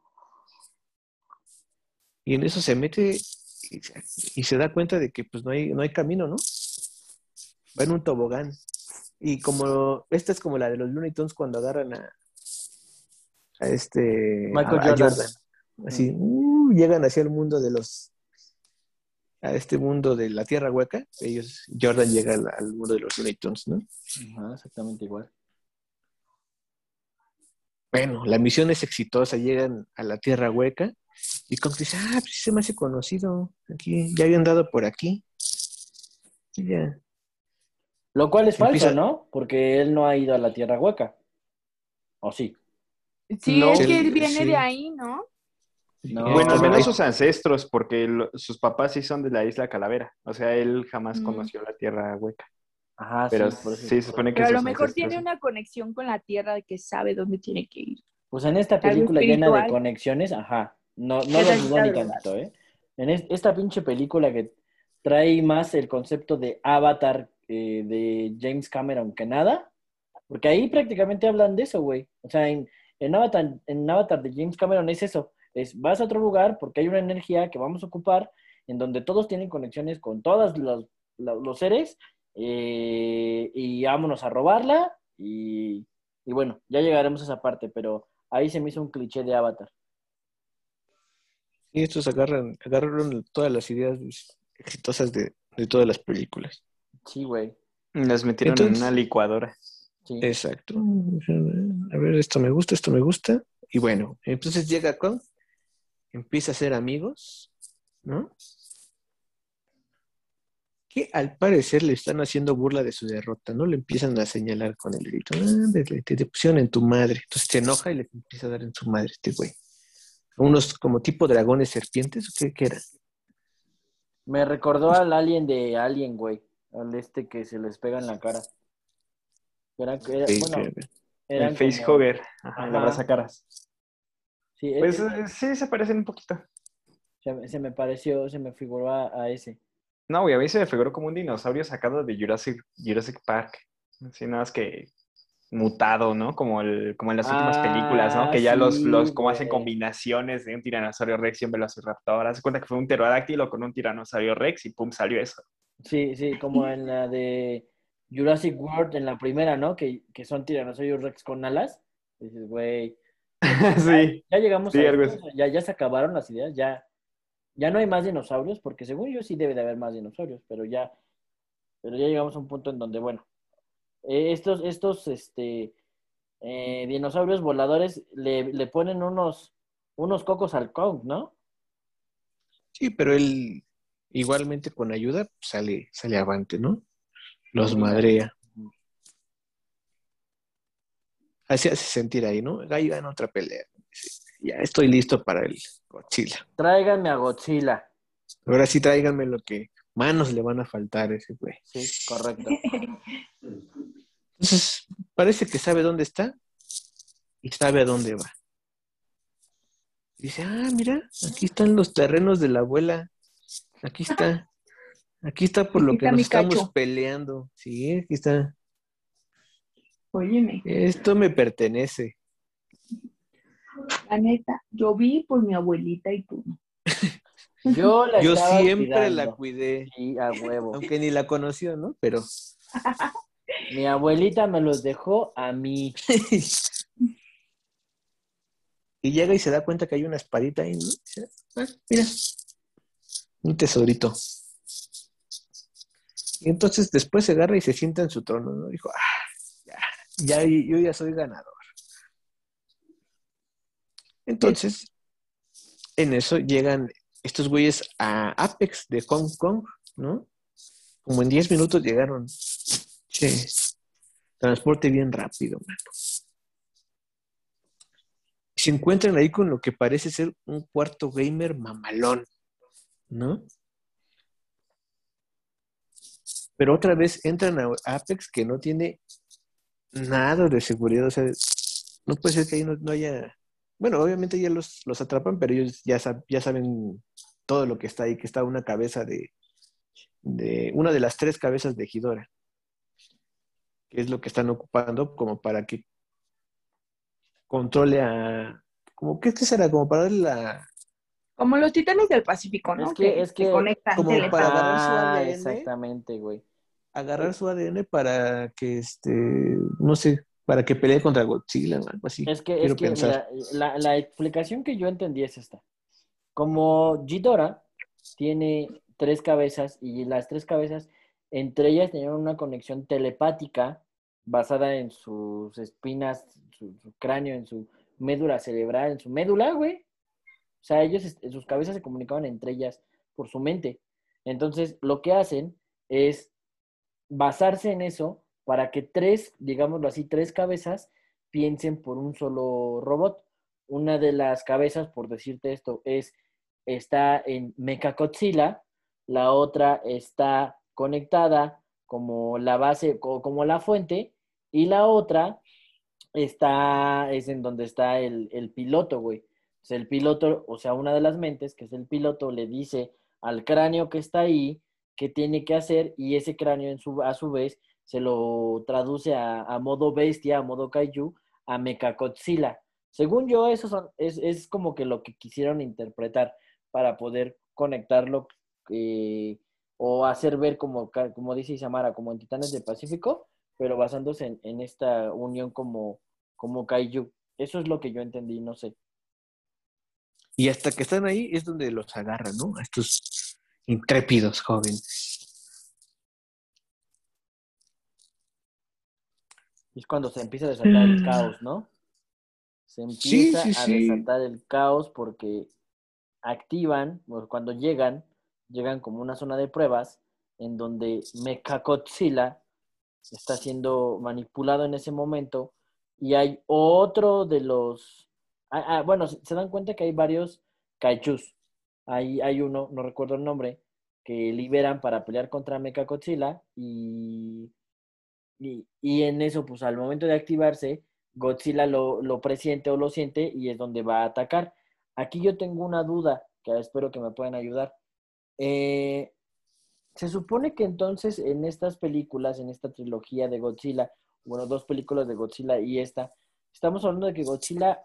Y en eso se mete y, y se da cuenta de que pues no hay, no hay camino, ¿no? va en un tobogán. Y como, esta es como la de los Looney Tunes cuando agarran a, a este, a, Michael a Jordan. Jordan. Así, uh, llegan hacia el mundo de los, a este mundo de la Tierra Hueca. Ellos, Jordan llega al, al mundo de los Looney Tunes, ¿no? Ajá, exactamente igual. Bueno, la misión es exitosa, llegan a la Tierra Hueca y Kong dice, ah, pues sí se me hace conocido, aquí, ya habían dado por aquí. Y ya. Lo cual es falso, Empieza- ¿no? Porque él no ha ido a la Tierra Hueca. ¿O sí? Sí, No, es que él- él viene sí. de ahí, ¿no? No. Bueno, al menos Ahí- sus ancestros, porque lo- sus papás sí son de la isla Calavera. O sea, él jamás Mm. conoció la Tierra Hueca. Ajá, Pero sí, por eso. sí, se supone que Pero a lo sus mejor ancestros... tiene una conexión con la tierra de que sabe dónde tiene que ir. Pues en esta Algo película llena de espiritual. conexiones, ajá, no, no ¿Qué lo tal si dudo está ni drogado? tantito, ¿eh? En es- esta pinche película que trae más el concepto de Avatar eh, de James Cameron que nada, porque ahí prácticamente hablan de eso, güey. O sea, en, en Avatar, en Avatar de James Cameron es eso, es vas a otro lugar porque hay una energía que vamos a ocupar en donde todos tienen conexiones con todos los, los, los seres eh, y vámonos a robarla y, y bueno, ya llegaremos a esa parte, pero ahí se me hizo un cliché de Avatar. Y estos agarran, agarraron todas las ideas exitosas de, de todas las películas. Sí, güey. Las metieron Entonces- en una licuadora. Sí. Exacto. A ver, esto me gusta, esto me gusta. Y bueno, entonces llega Kong, empieza a ser amigos, ¿no? Que al parecer le están haciendo burla de su derrota, ¿no? Le empiezan a señalar con el grito, ah, te, te, te pusieron en tu madre. Entonces se enoja y le empieza a dar en su madre este güey. Unos como tipo dragones serpientes, ¿o qué, qué era? Me recordó al alien de Alien, güey. Al este que se les pega en la cara. Era, era- ¿Qué- bueno, qué- eran El facehugger. como- Hugger. Ajá, el Ajá. abrazacaras. Sí, Pues es- eh, sí, se parecen un poquito. se, me- se me pareció, se me figuró a, a ese. No, güey, a mí se me figuró como un dinosaurio sacado de Jurassic, Jurassic Park. Así nada más que mutado, ¿no? Como, el, como en las últimas películas, ¿no? Ah, Que ya los, sí, los como hacen güey. combinaciones de un tiranosaurio rex y un velociraptor. Haz de cuenta que fue un pterodáctilo con un tiranosaurio rex y pum, salió eso. Sí, sí, como en la de Jurassic World, en la primera, ¿no? Que, que son tiranosaurios Rex con alas. Dices, güey, Sí, ya llegamos sí, a algo esto, así. o sea, ya, ya se acabaron las ideas, ya, ya no hay más dinosaurios, porque según yo sí debe de haber más dinosaurios, pero ya, pero ya llegamos a un punto en donde, bueno, eh, estos, estos, este, eh, dinosaurios voladores le, le ponen unos, unos cocos al Kong, ¿no? Sí, pero él igualmente con ayuda pues, sale, sale avante, ¿no? Los Domina. madrea. Así hace sentir ahí, ¿no? Ahí gana otra pelea. Dice, ya estoy listo para el Godzilla. Tráiganme a Godzilla. Ahora sí tráiganme lo que manos le van a faltar a ese güey. Sí, correcto. Entonces, parece que sabe dónde está y sabe a dónde va. Dice, ah, mira, aquí están los terrenos de la abuela. Aquí está. Aquí está por Aquí lo que está nos mi estamos cacho. peleando. Sí, aquí está. Óyeme, Esto me pertenece. la neta, yo vi por mi abuelita y tú. Yo la Yo estaba siempre cuidando. la cuidé. Sí, a huevo. Aunque ni la conoció, ¿no? Pero Mi abuelita me los dejó a mí. y llega y se da cuenta que hay una espadita ahí, ¿no? Dice, ah, mira, un tesorito. Y entonces después se agarra y se sienta en su trono, ¿no? Dijo, ah, ya, ya, yo ya soy ganador. Entonces, en eso llegan estos güeyes a Apex de Hong Kong, ¿no? Como en diez minutos llegaron. Che, transporte bien rápido, mano. Se encuentran ahí con lo que parece ser un cuarto gamer mamalón, ¿no? Pero otra vez entran a Apex que no tiene nada de seguridad, o sea, no puede ser que ahí no, no haya... Bueno, obviamente ya los, los atrapan, pero ellos ya, sab, ya saben todo lo que está ahí, que está una cabeza de, de... Una de las tres cabezas de Ghidorah, que es lo que están ocupando como para que controle a... Como, ¿qué, ¿Qué será? Como para darle la... Como los titanes del Pacífico, ¿no? Es que, es se que, conectan como telepáticamente. para agarrar su ah, A D N. exactamente, güey. agarrar su A D N para que, este, no sé, para que pelee contra Godzilla o algo así. Es que, es Quiero que, pensar. mira, la, la explicación que yo entendí es esta. Como Ghidorah tiene tres cabezas y las tres cabezas, entre ellas tenían una conexión telepática basada en sus espinas, su, su cráneo, en su médula cerebral, en su médula, güey. O sea, ellos, est- sus cabezas se comunicaban entre ellas por su mente. Entonces, lo que hacen es basarse en eso para que tres, digámoslo así, tres cabezas piensen por un solo robot. Una de las cabezas, por decirte esto, es está en Mechagodzilla, la otra está conectada como la base, co- como la fuente, y la otra está, es en donde está el, el piloto, güey. O sea, el piloto, o sea, una de las mentes, que es el piloto, le dice al cráneo que está ahí qué tiene que hacer y ese cráneo en su, a su vez se lo traduce a, a modo bestia, a modo kaiju, a Mechagodzilla. Según yo, eso son, es, es como que lo que quisieron interpretar para poder conectarlo eh, o hacer ver como, ca- como dice Isamara, como en Titanes del Pacífico, pero basándose en, en esta unión como, como kaiju. Eso es lo que yo entendí, no sé. Y hasta que están ahí es donde los agarran, ¿no? A estos intrépidos jóvenes. Es cuando se empieza a desatar el caos, ¿no? Se Sí, empieza sí, a sí. desatar el caos porque activan, o cuando llegan, llegan como una zona de pruebas en donde Mechagodzilla está siendo manipulado en ese momento y hay otro de los... Ah, ah, bueno, se, se dan cuenta que hay varios kaijus. Hay, hay uno, no recuerdo el nombre, que liberan para pelear contra Mechagodzilla y, y, y en eso, pues al momento de activarse, Godzilla lo, lo presiente o lo siente y es donde va a atacar. Aquí yo tengo una duda que espero que me puedan ayudar. Eh, Se supone que entonces en estas películas, en esta trilogía de Godzilla, bueno, dos películas de Godzilla y esta, estamos hablando de que Godzilla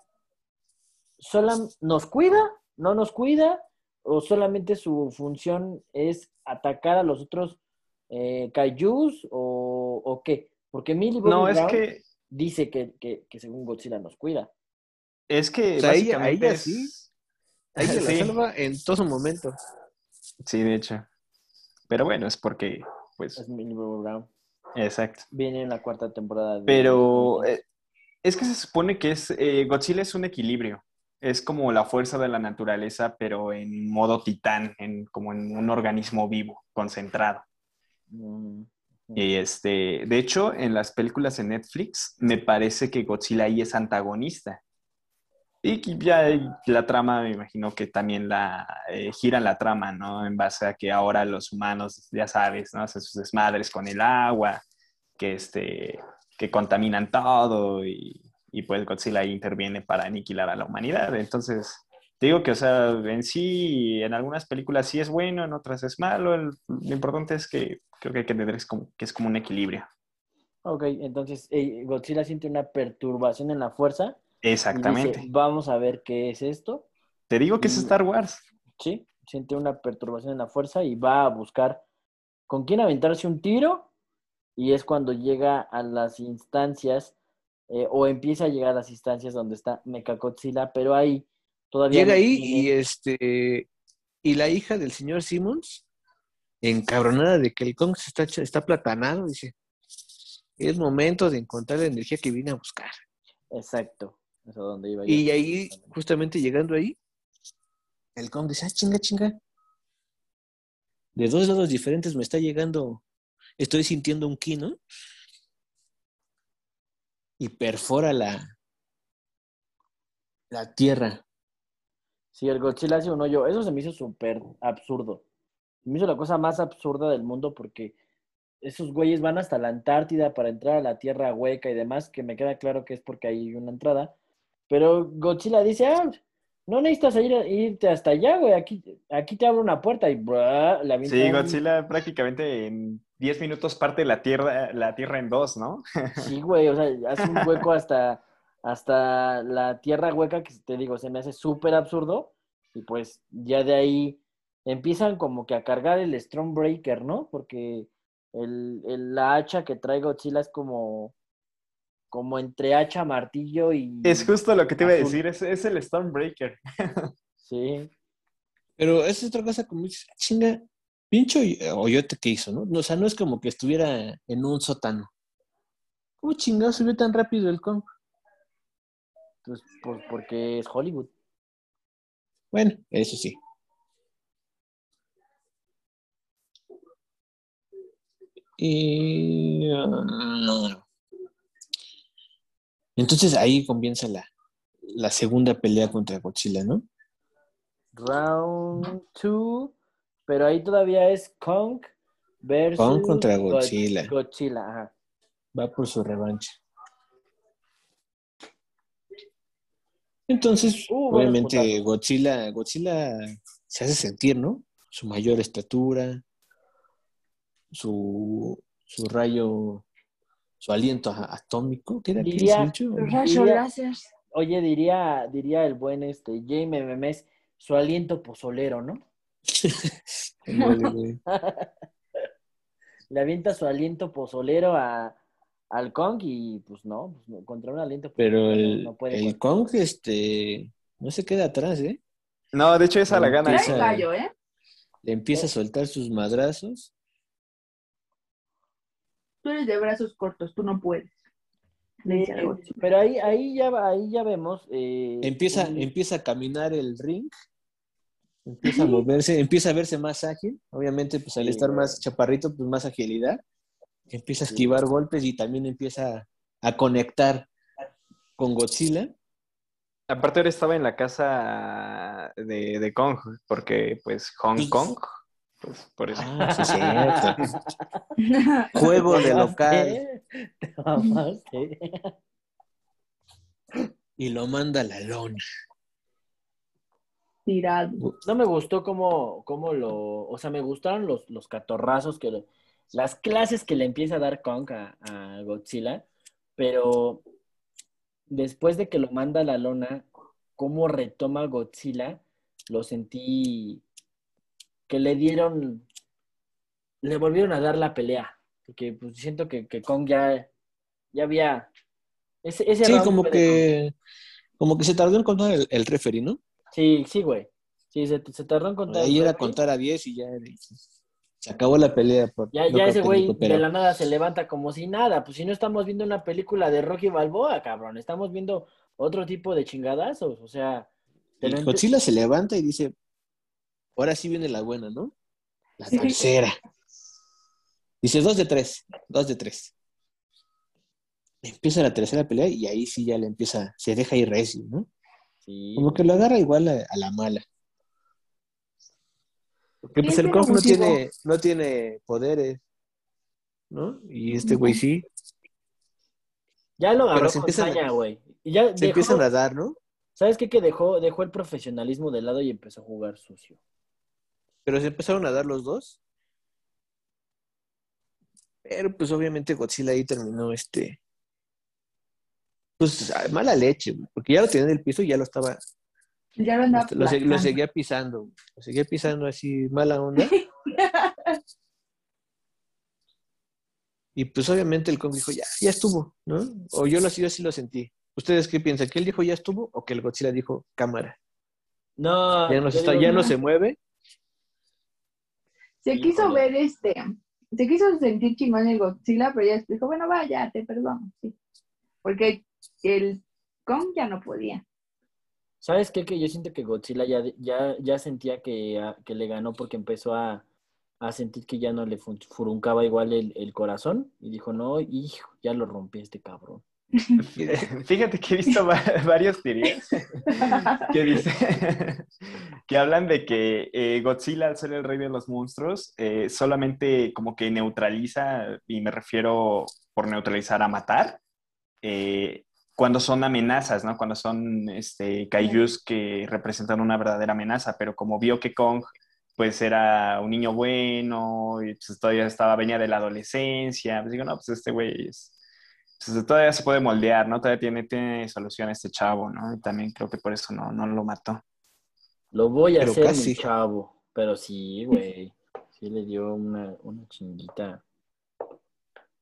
sola nos cuida, no nos cuida, o solamente su función es atacar a los otros eh, kaijus, o, o qué. Porque Millie Bobby No, es Brown que, dice que, que, que según Godzilla nos cuida. es O que sea, a ella, a básicamente ella sí, es... a ella la Sí, salva en todo momento. sí, de hecho. Pero bueno, es porque, Es pues, Millie Bobby Brown. exacto. Viene en la cuarta temporada de Los Pero Increíbles. eh, es que se supone que es, eh, Godzilla es un equilibrio. Es como la fuerza de la naturaleza, pero en modo titán, en, como en un organismo vivo, concentrado. Mm, ujú. Y este, de hecho, en las películas de Netflix, me parece que Godzilla ahí es antagonista. Y que ya la trama, me imagino que también la eh, giran la trama, ¿no? En base a que ahora los humanos, ya sabes, ¿no? Hacen sus desmadres con el agua, que, este, que contaminan todo y, y pues Godzilla ahí interviene para aniquilar a la humanidad. Entonces, te digo que, o sea, en sí, en algunas películas sí es bueno, en otras es malo. El- lo importante es que creo que hay que entender es como, que es como un equilibrio. Ok, entonces eh, Godzilla siente una perturbación en la fuerza y dice, Exactamente. vamos a ver qué es esto. Te digo que es Y Star Wars. sí, siente una perturbación en la fuerza y va a buscar con quién aventarse un tiro y es cuando llega a las instancias eh, o empieza a llegar a las instancias donde está Mechagodzilla, pero ahí todavía Llega no ahí y tiene, este, y la hija del señor Simmons, encabronada de que el Kong se está, está platanado, dice, es momento de encontrar la energía que vine a buscar. exacto, eso es donde iba yo. Y ahí, justamente llegando ahí, el Kong dice, ah, chinga, chinga, de dos lados diferentes me está llegando, estoy sintiendo un ki, ¿no? Y perfora la, la tierra. Si el Godzilla hace un hoyo, eso se me hizo súper absurdo. Se me hizo la cosa más absurda del mundo porque esos güeyes van hasta la Antártida para entrar a la Tierra hueca y demás, que me queda claro que es porque hay una entrada. Pero Godzilla dice, ah, no necesitas ir, irte hasta allá, güey, aquí, aquí te abro una puerta y bruh, le avienta Sí, un... Godzilla prácticamente en diez minutos parte la tierra, la tierra en dos, ¿no? Sí, güey, o sea, hace un hueco hasta, hasta la Tierra hueca, que te digo, se me hace súper absurdo. Y pues ya de ahí empiezan como que a cargar el Stormbreaker, ¿no? Porque El, el- la hacha que trae Godzilla es como, como entre hacha, martillo y Es justo lo que te iba a azul. decir, es, es el Stormbreaker. Sí. Pero esa es otra cosa como dices, "Ah, chinga, pincho hoyote que hizo, ¿no? O sea, no es como que estuviera en un sótano. ¿Cómo chingado subió tan rápido el Kong? Pues, pues porque es Hollywood. Bueno, eso sí. Y ah, entonces ahí comienza la, la segunda pelea contra Godzilla, ¿no? Round two. Pero ahí todavía es Kong versus Kong contra God- Godzilla. Godzilla. Ajá. Va por su revancha. Entonces, Uh, buenos obviamente, putazos. Godzilla, Godzilla se hace sentir, ¿no? Su mayor estatura, su, su rayo, su aliento a- atómico. ¿Qué era? ¿Qué dice el Diría, dicho? Rayo diría, láser. oye, diría, diría el buen este Jaime Memes, su aliento pozolero, ¿no? Ándale, güey. Le avienta su aliento pozolero a, al Kong y pues no, pues, no, contra un aliento Pero pozolero no, el, no puede el con. Kong, este, no se queda atrás, ¿eh? No, de hecho esa Le la gana. Trae empieza, gallo, ¿eh? le empieza a Eh, soltar sus madrazos. Tú eres de brazos cortos, tú no puedes. Le dice eh, algo así. pero ahí, ahí ya ahí ya vemos eh, Empieza, un- empieza a caminar el ring, empieza a moverse, empieza a verse más ágil. Obviamente, pues al sí, estar güey, más chaparrito, pues más agilidad. Empieza a sí. esquivar golpes y también empieza a conectar con Godzilla. Aparte ahora estaba en la casa de, de Kong, porque pues Hong Kong, Pues, pues por eso. ah, sí, cierto. Juego Te de local. mamaste, te mamaste. Y lo manda a la lona. Tirado. No me gustó cómo, cómo lo, o sea, me gustaron los, los catorrazos que le- las clases que le empieza a dar Kong a, a Godzilla, pero después de que lo manda a la lona, cómo retoma Godzilla, lo sentí que le dieron, le volvieron a dar la pelea, porque pues siento que, que Kong ya, ya había, ese, ese Sí, round como fue de Kong. que, como que se tardó en contar el, el referee, ¿no? Sí, sí, güey. Sí, se, se tardó en contar el Ahí era referee. contar a diez y ya se acabó la pelea. Por, Ya, no ya creo ese que ni güey de cooperó. la nada se levanta como si nada. Pues si no estamos viendo una película de Rocky Balboa, cabrón. Estamos viendo otro tipo de chingadazos. O sea, te lo Y ent- Godzilla se levanta y dice, ahora sí viene la buena, ¿no? La tercera. Dice dos de tres, dos de tres. Empieza la tercera pelea y ahí sí ya le empieza, se deja ir recio, ¿no? Sí, Como que güey. lo agarra igual a, a la mala. Porque Sí, pues es el bien Kong no abusivo. tiene, no tiene poderes, ¿no? Y este güey No. sí. Ya lo Pero agarró se con empiezan a, saña, güey. Y ya se empiezan dejó, a dar, ¿no? ¿sabes qué? Que dejó, dejó el profesionalismo de lado y empezó a jugar sucio. Pero se empezaron a dar los dos. Pero pues obviamente Godzilla ahí terminó este, pues a- mala leche, güey, porque ya lo tenía en el piso y ya lo estaba, Ya lo lo, anda est- lo se- lo aplastando. seguía pisando, güey. Lo seguía pisando así mala onda. Y pues obviamente el Kong dijo, ya, ya estuvo, ¿no? O yo, lo, yo sí lo sentí. ¿Ustedes qué piensan? ¿Que él dijo ya estuvo o que el Godzilla dijo cámara? Ya No, no se yo está, digo ya que no se mueve. Se quiso híjole. ver este, se quiso sentir chingón el Godzilla, pero ya dijo, bueno, vaya, te perdono, sí. Porque el Kong ya no podía. ¿Sabes qué? Que yo siento que Godzilla ya, ya, ya sentía que, a- que le ganó porque empezó a, a sentir que ya no le fun- furuncaba igual el, el corazón y dijo, no, hijo, ya lo rompí este cabrón. Fíjate que he visto va- varias teorías que dice que hablan de que eh, Godzilla, al ser el rey de los monstruos, eh, solamente como que neutraliza, y me refiero por neutralizar a matar, eh, cuando son amenazas, ¿no? Cuando son este, kaijus que representan una verdadera amenaza, pero como vio que Kong pues era un niño bueno y pues todavía estaba, venía de la adolescencia, pues digo, no, pues este güey es, pues, todavía se puede moldear, ¿no? Todavía tiene, tiene solución este chavo, ¿no? Y también creo que por eso no, no lo mató. Lo voy a Pero hacer, mi casi. chavo. Pero sí, güey. Sí le dio una, una chinguita.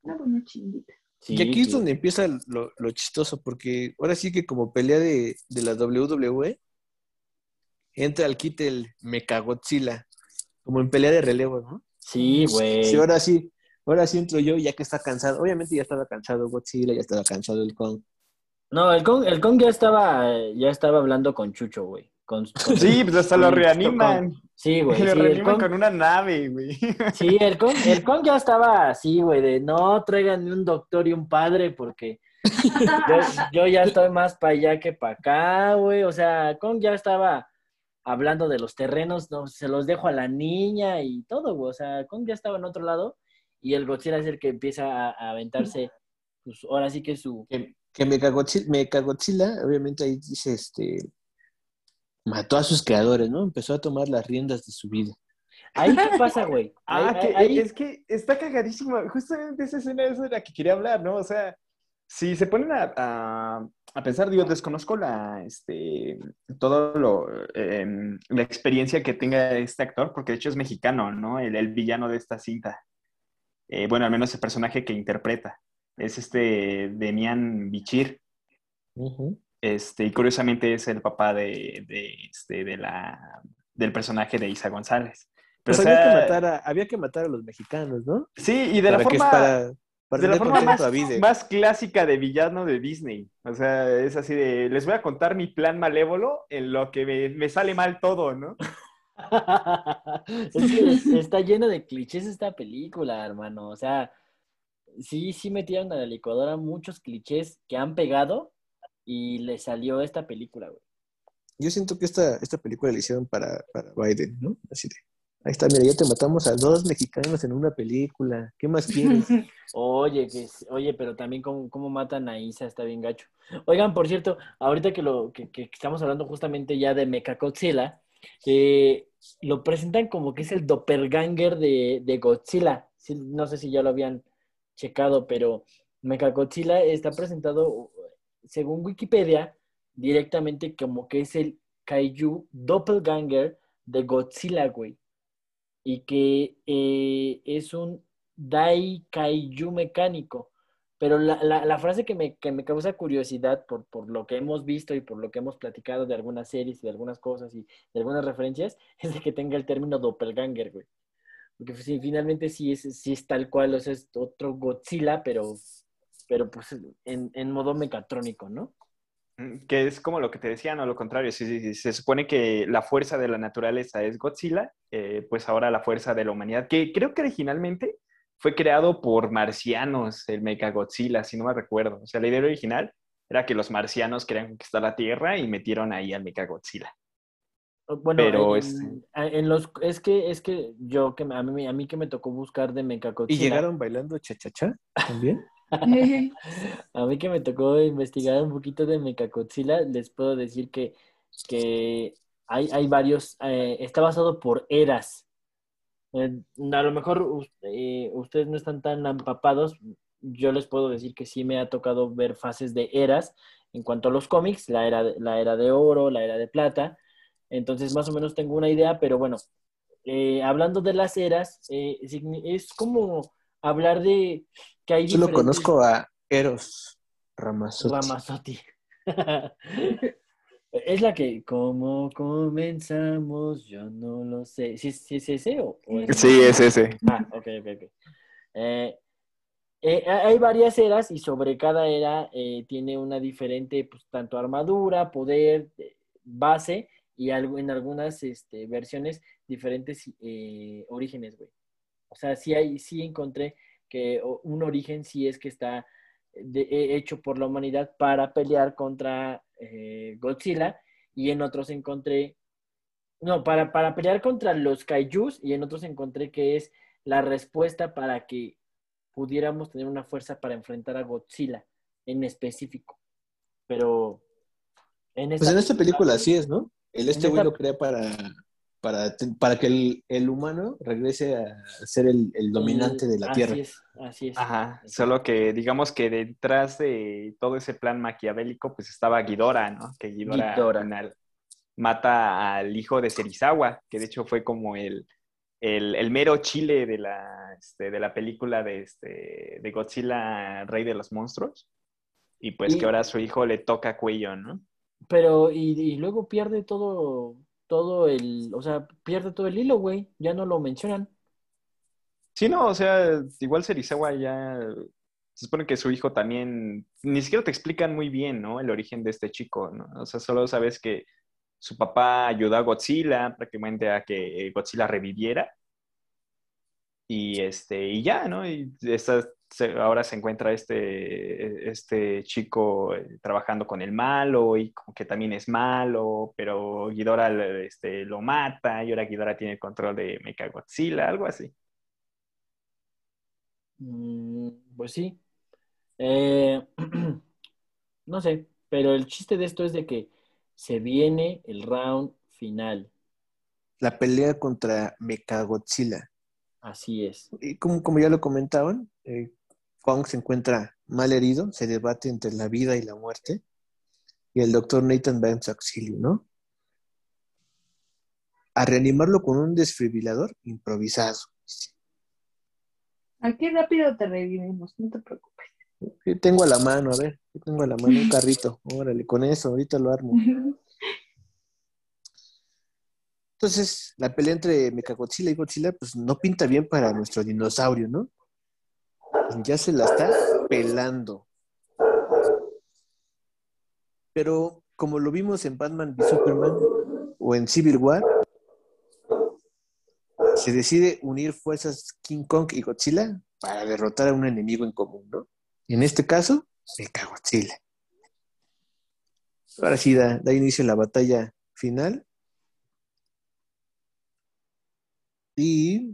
Una buena chinguita. Sí, Y aquí es sí. donde empieza lo, lo chistoso, porque ahora sí que como pelea de, de la W W E, entra al quite el Mechagodzilla, como en pelea de relevo, ¿no? Sí, Sí, güey. ahora sí, ahora sí entro yo, ya que está cansado. Obviamente ya estaba cansado Godzilla, ya estaba cansado el Kong. No, el Kong, el Kong ya estaba, eh, ya estaba hablando con Chucho, güey. Con, con su, Sí, pues hasta con lo el Chucho Kong. reaniman. Sí, güey, Lo sí, el reaniman Kong. con una nave, güey. Sí, el Kong, el Kong ya estaba así, güey, de no tráiganme un doctor y un padre porque yo, yo ya estoy más para allá que para acá, güey. O sea, Kong ya estaba hablando de los terrenos, no, se los dejo a la niña y todo, güey. O sea, Kong ya estaba en otro lado y el Godzilla es el que empieza a, a aventarse, pues ahora sí que su... Que, que Mechagodzilla, Mechagodzilla, obviamente ahí dice, este, mató a sus creadores, ¿no? Empezó a tomar las riendas de su vida. ¿Ahí qué pasa, güey? Ahí, Ah, que ahí, e- ahí- es que está cagadísimo. Justamente esa escena es de la que quería hablar, ¿no? O sea, si se ponen a, a- a pensar, digo, desconozco la, este, todo lo, em, la experiencia que tenga este actor, porque de hecho es mexicano, ¿no? El, el villano de esta cinta. Eh, bueno, al menos el personaje que interpreta. Es este Demian Bichir. Ujú. Este, y curiosamente es el papá de, de, este, de la, del personaje de Isa González. Pero, Pues o había que sea, matar a, había que matar a los mexicanos, ¿no? sí, y de la Para que es forma, para, para de la tener forma contento más, a Vide. más clásica de villano de Disney. O sea, es así de, les voy a contar mi plan malévolo en lo que me, me sale mal todo, ¿no? Es que es- está lleno de clichés esta película, hermano. O sea, sí, sí metieron a la licuadora muchos clichés que han pegado y le salió esta película, güey. Yo siento que esta, esta película la hicieron para, para Biden, ¿no? Así de, ahí está, mira, ya te matamos a dos mexicanos en una película. ¿Qué más quieres? Oye, que, es- oye, pero también cómo, cómo matan a Isa, está bien gacho. Oigan, por cierto, ahorita que lo que, que estamos hablando justamente ya de Mechagodzilla, eh, lo presentan como que es el doppelganger de, de Godzilla. Sí, no sé si ya lo habían checado, pero Mechagodzilla está presentado, según Wikipedia, directamente como que es el kaiju doppelganger de Godzilla, güey, y que eh, es un Dai Kaiju mecánico. Pero la, la, la frase que me, que me causa curiosidad por, por lo que hemos visto y por lo que hemos platicado de algunas series y de algunas cosas y de algunas referencias es de que tenga el término doppelganger, güey. Porque pues, sí, finalmente sí es, sí es tal cual, o sea, es otro Godzilla, pero, pero pues en, en modo mecatrónico, ¿no? Mm, Que es como lo que te decía, no lo contrario. Si, si- si se supone que la fuerza de la naturaleza es Godzilla, eh, pues ahora la fuerza de la humanidad, que creo que originalmente fue creado por marcianos, el Mechagodzilla, si no me recuerdo. O sea, la idea original era que los marcianos querían conquistar la Tierra y metieron ahí al Mechagodzilla. Bueno, Pero este, en, en los, es que, es que yo, que me- a mí, a mí que me tocó buscar de ¿Y Mechagodzilla, llegaron bailando cha-cha-cha también? a mí que me tocó investigar un poquito de Mechagodzilla, les puedo decir que, que hay, hay varios, eh, está basado por eras. Eh, a lo mejor us- eh, ustedes no están tan empapados, yo les puedo decir que sí me ha tocado ver fases de eras en cuanto a los cómics, la era de, la era de oro, la era de plata, entonces más o menos tengo una idea, pero bueno, eh, hablando de las eras, eh, signi- es como hablar de que hay Solo diferentes conozco a Eros Ramazzotti. Ramazotti. Es la que, ¿cómo comenzamos? Yo no lo sé. ¿Sí, sí es ese o, o es otro? sí, es ese. Ah, ok, ok, ok. Eh, eh, hay varias eras y sobre cada era eh, tiene una diferente, pues, tanto armadura, poder, eh, base y algo, en algunas este, versiones diferentes eh, orígenes, güey. O sea, sí, hay, sí encontré que o- un origen sí es que está de- he- hecho por la humanidad para pelear contra eh, Godzilla y en otros encontré, no, para, para pelear contra los kaijus y en otros encontré que es la respuesta para que pudiéramos tener una fuerza para enfrentar a Godzilla en específico. Pero en Pues esta en esta película, película güey, así es, ¿no? El en este güey esta, lo crea para, para, para que el, el humano regrese a ser el, el el- dominante de la así Tierra. es, así es. Ajá, Así es. solo que digamos que detrás de todo ese plan maquiavélico, pues estaba Ghidorah, ¿no? Que Ghidorah al Ghidorah. final mata al hijo de Serizawa, que de hecho fue como el, el, el mero chile de la, este, de la película de, este, de Godzilla, Rey de los Monstruos. Y pues Y- que ahora a su hijo le toca cuello, ¿no? Pero, y, y luego pierde todo, todo el, o sea, pierde todo el hilo, güey. Ya no lo mencionan. Sí, no, o sea, igual Serizawa ya... Se supone que su hijo también... Ni siquiera te explican muy bien, ¿no? El origen de este chico, ¿no? O sea, solo sabes que su papá ayudó a Godzilla prácticamente a que Godzilla reviviera. Y, este, y ya, ¿no? Y esta- se- ahora se encuentra este, este chico eh, trabajando con el malo y como que también es malo, pero Ghidorah le- este, lo mata y ahora Ghidorah tiene el control de Mechagodzilla, algo así. Mm, pues sí. Eh, no sé, pero el chiste de esto es de que se viene el round final. La pelea contra Mechagodzilla. Así es. Y como, como ya lo comentaban, eh, Kong se encuentra mal herido, se debate entre la vida y la muerte, y el doctor Nathan va en su auxilio, ¿no? A reanimarlo con un desfibrilador improvisado. Aquí rápido te revivimos, no te preocupes. ¿Qué tengo a la mano? A ver, ¿qué tengo a la mano? Un carrito. Órale, con eso, ahorita lo armo. Entonces, la pelea entre Mechagodzilla y Godzilla, pues no pinta bien para nuestro dinosaurio, ¿no? Ya se la está pelando. Pero como lo vimos en Batman v Superman o en Civil War, se decide unir fuerzas King Kong y Godzilla para derrotar a un enemigo en común, ¿no? En este caso, Mechagodzilla. Ahora sí da, da inicio a la batalla final. Y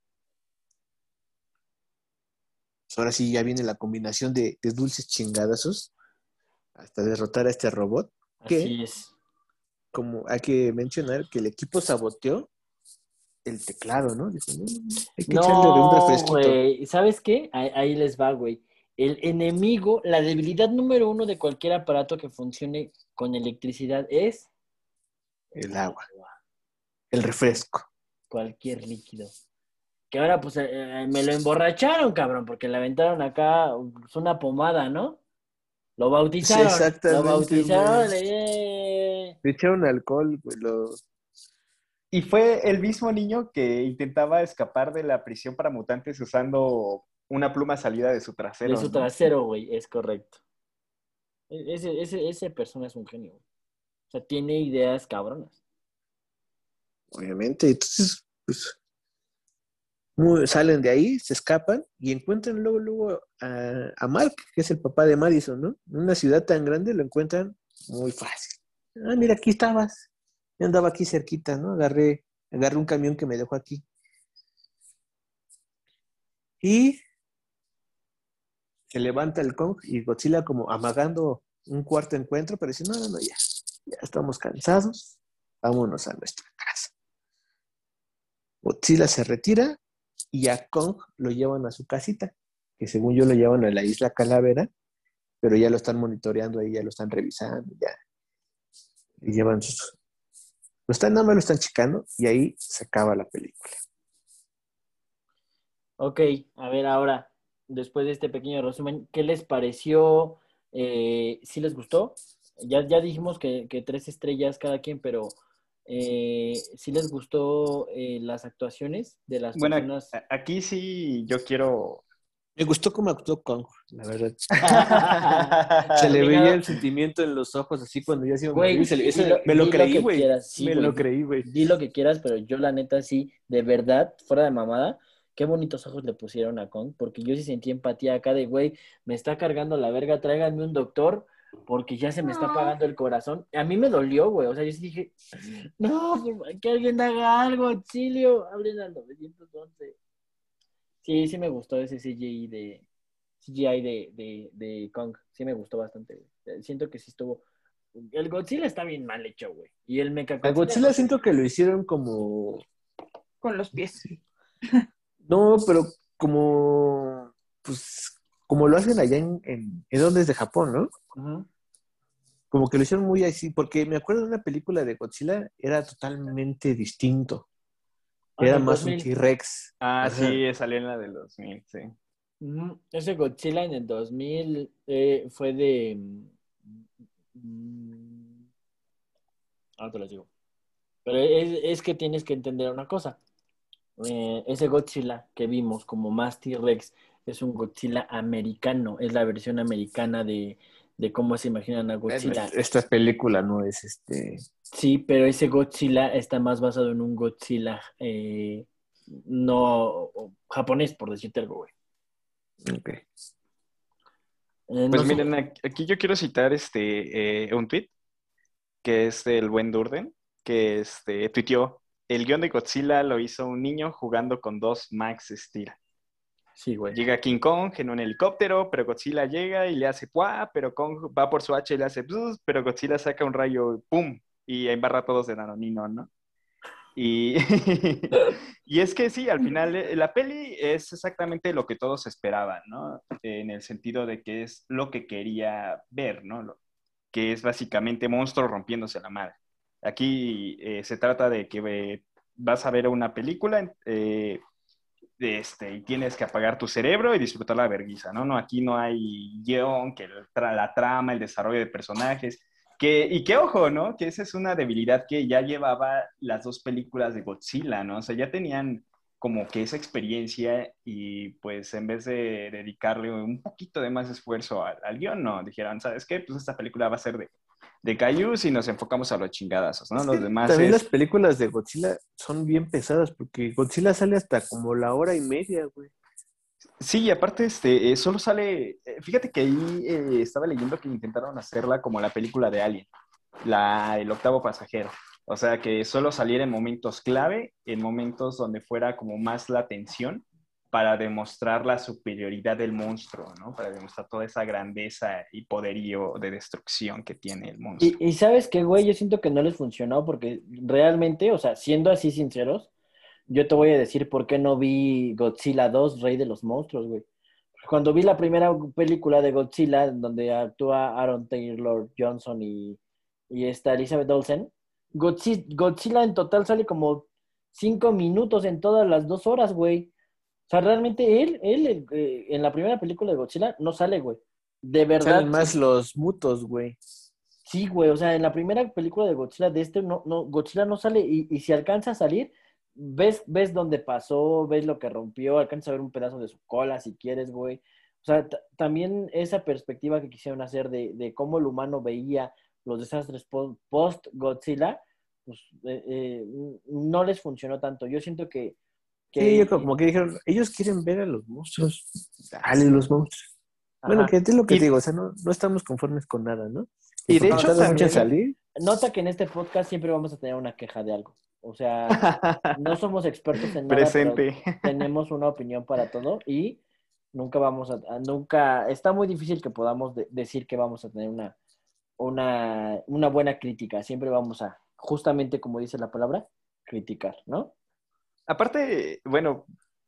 pues ahora sí ya viene la combinación de, de dulces chingadazos hasta derrotar a este robot. Que, Así es. como hay que mencionar, que el equipo saboteó el teclado, ¿no? Dijo, no, hay que echarle un No, refresquito. güey. ¿Sabes qué? Ahí, ahí les va, güey. El enemigo, la debilidad número uno de cualquier aparato que funcione con electricidad es El agua, el refresco. cualquier líquido. Que ahora, pues, eh, eh, me lo emborracharon, cabrón, porque le aventaron acá pues, una pomada, ¿no? Lo Sí, bautizaron, lo exactamente, güey. bautizaron. eh. Le echaron alcohol, güey. Lo... Y fue el mismo niño que intentaba escapar de la prisión para mutantes usando una pluma salida de su De trasero, su ¿no? trasero, güey, es correcto. E- Ese, ese, ese persona es un genio, güey. O sea, tiene ideas cabronas. Obviamente, entonces, pues, muy- salen de ahí, se escapan y encuentran luego, luego a, a Mark, que es el papá de Madison, ¿no? En una ciudad tan grande lo encuentran muy fácil. Ah, mira, aquí estabas. Yo andaba aquí cerquita, ¿no? Agarré, agarré un camión que me dejó aquí. Y se levanta el Kong y Godzilla como amagando un cuarto encuentro, pero dice, no, no, no, ya, ya estamos cansados, vámonos a nuestra casa. Godzilla se retira y a Kong lo llevan a su casita, que según yo lo llevan a la isla Calavera, pero ya lo están monitoreando ahí, ya lo están revisando, ya y llevan sus... Lo están, nada más lo están checando y ahí se acaba la película. Ok, a ver ahora, después de este pequeño resumen, ¿qué les pareció? Eh, ¿sí les gustó? Ya, ya dijimos que, que tres estrellas cada quien, pero eh, ¿sí les gustó eh, las actuaciones de las Bueno, personas? a- aquí sí yo quiero... Me gustó cómo actuó Kong, la verdad. Se A le mí veía no, el sentimiento en los ojos, así cuando ya se iba a morir. güey, Se le- di ese- lo, me lo di lo creí, que güey. quieras, sí, Me güey, lo di, creí, güey. di lo que quieras, pero yo la neta sí, de verdad, fuera de mamada, qué bonitos ojos le pusieron a Kong, porque yo sí sentí empatía acá de, güey, me está cargando la verga, tráiganme un doctor, porque ya se me está apagando el corazón. A mí me dolió, güey, o sea, yo sí dije, no, por favor, que alguien haga algo, auxilio, hablen al nueve once. Sí, sí me gustó ese C G I de, C G I de, de, de Kong, sí me gustó bastante, güey. Siento que sí estuvo. El Godzilla está bien mal hecho, güey. Y el A Mechagodzilla Godzilla no sé. siento que lo hicieron como... Con los pies. No, pero como... Pues como lo hacen allá en... ¿En, ¿en dónde es de Japón, no? Ujú. Como que lo hicieron muy así, porque me acuerdo de una película de Godzilla, era totalmente distinto. Ah, en Era el más dos un mil. T-Rex. Ah, Ajá. sí, salió en la del dos mil, sí. Ujú. Ese Godzilla en el dos mil eh, fue de... mm, ahora te lo digo. Pero es, es que tienes que entender una cosa. Eh, ese Godzilla que vimos como más T-Rex es un Godzilla americano. Es la versión americana de, de cómo se imaginan a Bueno, Godzilla. esta película no es este. Sí, pero ese Godzilla está más basado en un Godzilla eh, no japonés, por decirte algo, güey. Ok. Eh, no Pues sé. miren, aquí aquí yo quiero citar este eh, un tweet que es del buen Durden, que este, tuiteó, el guión de Godzilla lo hizo un niño jugando con dos Max Steel. Sí, güey. Llega King Kong en un helicóptero, pero Godzilla llega y le hace ¡puah! Pero Kong va por su hacha y le hace ¡bzz! Pero Godzilla saca un rayo ¡pum! Y embarra a todos de nanonino, ¿no? Y, y es que sí, al final eh, la peli es exactamente lo que todos esperaban, ¿no? En el sentido de que es lo que quería ver, ¿no? Lo- que es básicamente monstruos rompiéndose la madre. Aquí eh, se trata de que eh, vas a ver una película eh, este, y tienes que apagar tu cerebro y disfrutar la vergüenza, ¿no? No, aquí no hay guión, que el tra- la trama, el desarrollo de personajes, que, y que ojo, ¿no? Que esa es una debilidad que ya llevaba las dos películas de Godzilla, ¿no? O sea, ya tenían como que esa experiencia y pues en vez de dedicarle un poquito de más esfuerzo al, al guión, no, dijeron, ¿sabes qué? Pues esta película va a ser de, de kaijus y nos enfocamos a los chingadazos, ¿no? Es Los que demás también las es... películas de Godzilla son bien pesadas porque Godzilla sale hasta como la hora y media, güey. Sí, y aparte, este, eh, solo sale, eh, fíjate que ahí eh, estaba leyendo que intentaron hacerla como la película de Alien, la, el octavo pasajero. O sea, que solo saliera en momentos clave, en momentos donde fuera como más la tensión para demostrar la superioridad del monstruo, ¿no? Para demostrar toda esa grandeza y poderío de destrucción que tiene el monstruo. Y, y sabes qué, güey, yo siento que no les funcionó porque realmente, o sea, siendo así sinceros, yo te voy a decir por qué no vi Godzilla dos, Rey de los Monstruos, güey. Cuando vi la primera película de Godzilla, en donde actúa Aaron Taylor Johnson y, y esta Elizabeth Olsen, Godzilla, Godzilla en total sale como cinco minutos en todas las dos horas, güey. O sea, realmente él, él eh, en la primera película de Godzilla no sale, güey. De Salen verdad, más los mutos, güey. sí, güey. O sea, en la primera película de Godzilla de este, no, no, Godzilla no sale y, y si alcanza a salir, ves, ves dónde pasó, ves lo que rompió, alcanzas a ver un pedazo de su cola si quieres, güey. O sea, t- también esa perspectiva que quisieron hacer de, de cómo el humano veía los desastres po- post-Godzilla, pues eh, eh, no les funcionó tanto. Yo siento que, Sí, yo que como que dijeron, ellos quieren ver a los monstruos. Dale, los monstruos. Bueno, ajá. que es lo que te Y, digo, o sea, no, no estamos conformes con nada, ¿no? Y y de porque No, hecho tarda mucho en también... salir. nota que en este podcast siempre vamos a tener una queja de algo. O sea, no somos expertos en nada, pero Presente. tenemos una opinión para todo y nunca vamos a, a- nunca, está muy difícil que podamos de- decir que vamos a tener una, una, una buena crítica. Siempre vamos a, justamente como dice la palabra, criticar, ¿no? Aparte, bueno,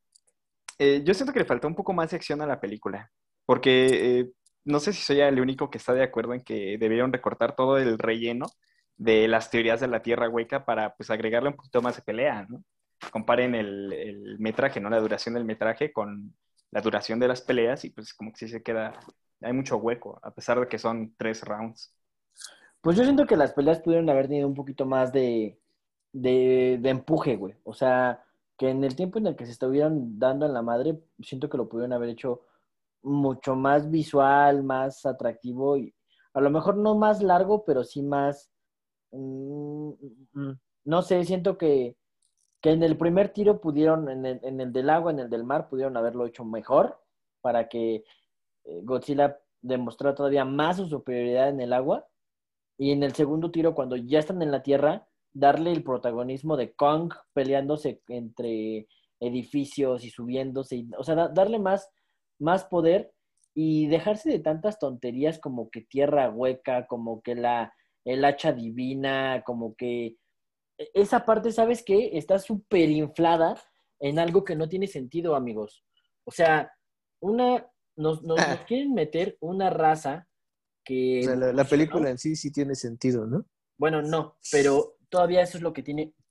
eh, yo siento que le faltó un poco más de acción a la película, porque eh, no sé si soy el único que está de acuerdo en que debieron recortar todo el relleno de las teorías de la Tierra hueca para pues agregarle un poquito más de pelea, ¿no? Comparen el, el metraje, ¿no? La duración del metraje con la duración de las peleas y pues como que sí se queda, hay mucho hueco, a pesar de que son tres rounds. Pues yo siento que las peleas pudieron haber tenido un poquito más de, de, de empuje, güey. O sea, que en el tiempo en el que se estuvieron dando en la madre, siento que lo pudieron haber hecho mucho más visual, más atractivo y a lo mejor no más largo, pero sí más, mm, mm, no sé, siento que, que en el primer tiro pudieron, en el, en el del agua, en el del mar, pudieron haberlo hecho mejor para que eh, Godzilla demostrara todavía más su superioridad en el agua y en el segundo tiro, cuando ya están en la tierra, darle el protagonismo de Kong peleándose entre edificios y subiéndose, y, o sea, da- darle más, más poder y dejarse de tantas tonterías como que tierra hueca, como que la, el hacha divina, como que e, esa parte, ¿sabes qué? Está súper inflada en algo que no tiene sentido, amigos. O sea, una, nos, nos, nos Ah, quieren meter una raza que o sea, la, la película evolucionó. en sí sí tiene sentido, ¿no? Bueno, no, pero todavía eso es lo que tiene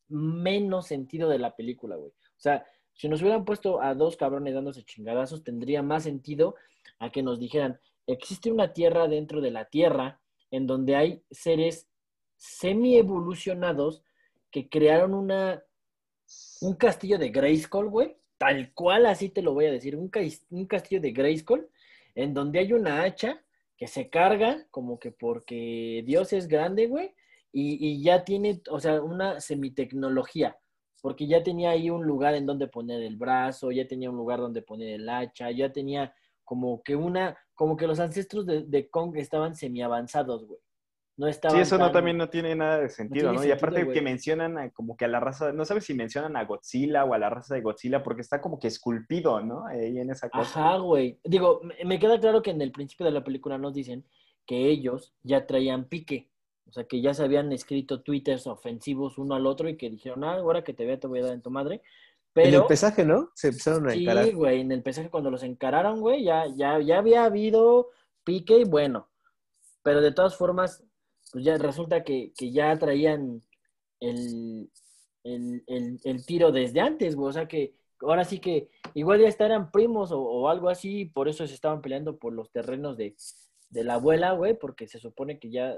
menos sentido de la película, güey. O sea, si nos hubieran puesto a dos cabrones dándose chingadazos, tendría más sentido a que nos dijeran, existe una tierra dentro de la tierra en donde hay seres semi-evolucionados que crearon una, un castillo de Grayskull, güey. Tal cual, así te lo voy a decir. Un, ca un castillo de Grayskull en donde hay una hacha que se carga como que porque Dios es grande, güey. Y, y ya tiene, o sea, una semitecnología. Porque ya tenía ahí un lugar en donde poner el brazo, ya tenía un lugar donde poner el hacha, ya tenía como que una, como que los ancestros de, de Kong estaban semi-avanzados, güey. No Sí, estaban eso no tan... también no tiene nada de No sentido, tiene ¿no? Y sentido, aparte que güey. mencionan a, como que a la raza, no sabes si mencionan a Godzilla o a la raza de Godzilla, porque está como que esculpido, ¿no? Ahí en esa cosa. Ajá, güey. Digo, me, me queda claro que en el principio de la película nos dicen que ellos ya traían pique. O sea, que ya se habían escrito twitters ofensivos uno al otro y que dijeron, ah, ahora que te vea te voy a dar en tu madre. En el Pero pesaje, ¿no? Se empezaron a sí, encarar. güey, en el pesaje cuando los encararon, güey, ya, ya, ya había habido pique y bueno. Pero de todas formas, pues ya resulta que, que ya traían el, el, el, el tiro desde antes, güey. O sea que ahora sí que igual ya eran primos o, o algo así, por eso se estaban peleando por los terrenos de, de la abuela, güey, porque se supone que ya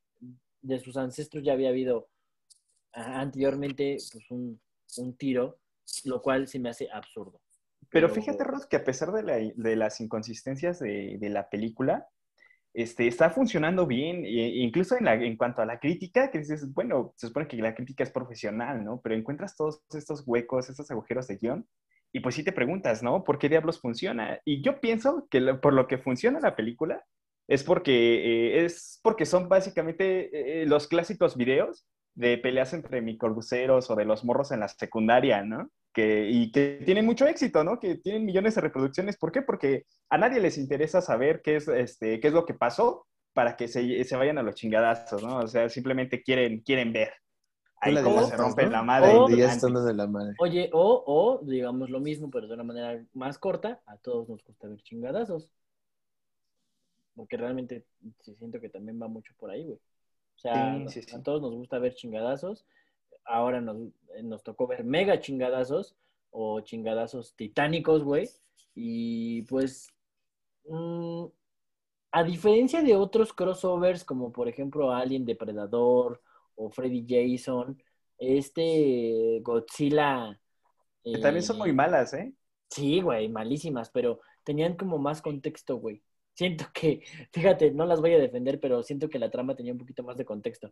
de sus ancestros ya había habido ah, anteriormente pues un, un tiro, lo cual se me hace absurdo. Pero Pero fíjate, Ross, que a pesar de, la- de las inconsistencias de, de la película, este, está funcionando bien, e- incluso en, la, en cuanto a la crítica, que dices, bueno, se supone que la crítica es profesional, ¿no? Pero encuentras todos estos huecos, estos agujeros de guión, y pues sí te preguntas, ¿no? ¿Por qué diablos funciona? Y yo pienso que lo- por lo que funciona la película es porque, eh, es porque son básicamente eh, los clásicos videos de peleas entre microbuseros o de los morros en la secundaria, ¿no? Que, y que tienen mucho éxito, ¿no? Que tienen millones de reproducciones. ¿Por qué? Porque a nadie les interesa saber qué es, este, qué es lo que pasó para que se, se vayan a los chingadazos, ¿no? O sea, simplemente quieren, quieren ver Tú ahí la de cómo las se dos, rompen la ¿no? madre Donde o ya están antes. de la madre. oye, o, o digamos lo mismo, pero de una manera más corta, a todos nos gusta ver chingadazos. Porque realmente sí siento que también va mucho por ahí, güey. O sea, Sí, sí, a sí. todos nos gusta ver chingadazos. Ahora nos, nos tocó ver mega chingadazos o chingadazos titánicos, güey. Y pues, mmm, a diferencia de otros crossovers, como por ejemplo Alien Depredador o Freddy Jason, este Godzilla, Que también son muy eh, malas, ¿eh? sí, güey, malísimas, pero tenían como más contexto, güey. Siento que, fíjate, no las voy a defender, pero siento que la trama tenía un poquito más de contexto.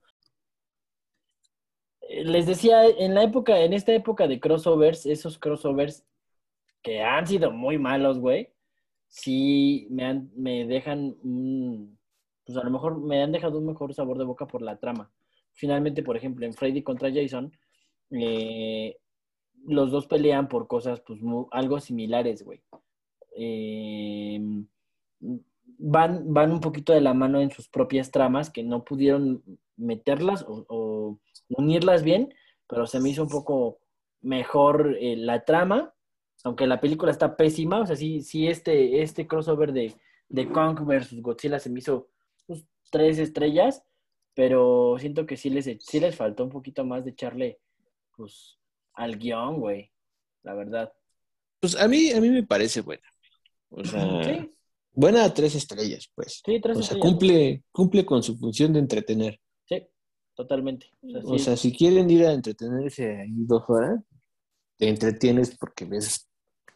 Eh, Les decía, en la época, en esta época de crossovers, esos crossovers que han sido muy malos, güey, sí me han, me dejan un, pues a lo mejor me han dejado un mejor sabor de boca por la trama. Finalmente, por ejemplo, en Freddy contra Jason, eh, los dos pelean por cosas, pues, mu- algo similares, güey. eh, van, van un poquito de la mano en sus propias tramas, que no pudieron meterlas o, o unirlas bien, pero se me hizo un poco mejor eh, la trama, aunque la película está pésima, o sea, sí, sí este, este crossover de, de Kong versus Godzilla se me hizo pues, tres estrellas, pero siento que sí les, sí les faltó un poquito más de echarle, pues, al guión, güey, la verdad. Pues a mí, a mí me parece buena. O sea, Sí, buena a tres estrellas, pues. sí, tres O sea, estrellas, güey. cumple, cumple con su función de entretener. Sí, totalmente. O sea, O sí, sea, si quieren ir a entretenerse ahí dos horas, te entretienes porque ves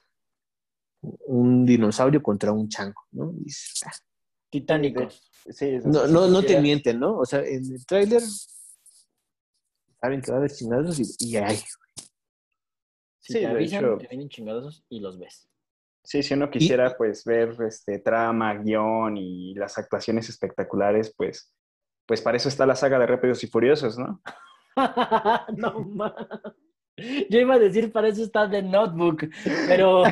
un dinosaurio contra un chango, ¿no? Y dices, "Ah". Sí, de, titánicos. sí, o sea, No, si no, no te quisieras, mienten, ¿no? O sea, en el tráiler saben que va a haber chingados y, y ay, Si sí, te de avisan hecho, que vienen chingadosos y los ves. sí, si uno y, quisiera pues ver este trama, guión y las actuaciones espectaculares, pues, pues para eso está la saga de Rápidos y Furiosos, ¿no? No más. Yo iba a decir, para eso está The Notebook, pero,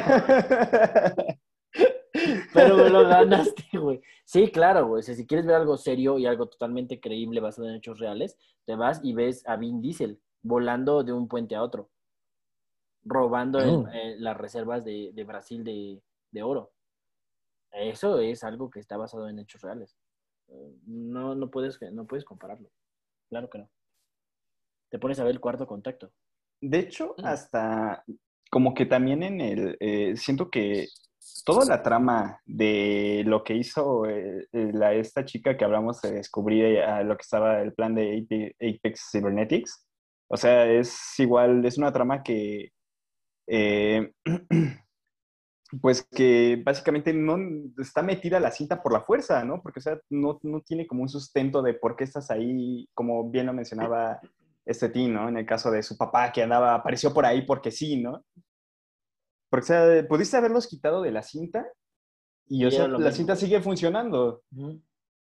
pero me lo ganaste, güey. Sí, claro, güey. O sea, si quieres ver algo serio y algo totalmente creíble basado en hechos reales, te vas y ves a Vin Diesel volando de un puente a otro, robando el- no, eh, las reservas de, de Brasil de, de oro. Eso es algo que está basado en hechos reales. Eh, No, no puedes, no puedes compararlo. Claro que no. te pones a ver el Cuarto Contacto. De hecho, hasta como que también en el, eh, siento que toda la trama de lo que hizo eh, eh, la, esta chica que hablamos de descubrir eh, lo que estaba el plan de Ape- Apex Cybernetics, o sea, es igual, es una trama que, eh, pues que básicamente no está metida la cinta por la fuerza, ¿no? Porque, o sea, no, no tiene como un sustento de por qué estás ahí, como bien lo mencionaba este Tim, ¿no? En el caso de su papá que andaba, apareció por ahí porque sí, ¿no? Porque, o sea, pudiste haberlos quitado de la cinta y, Y o era sea, lo la mismo. cinta sigue funcionando. Ujú.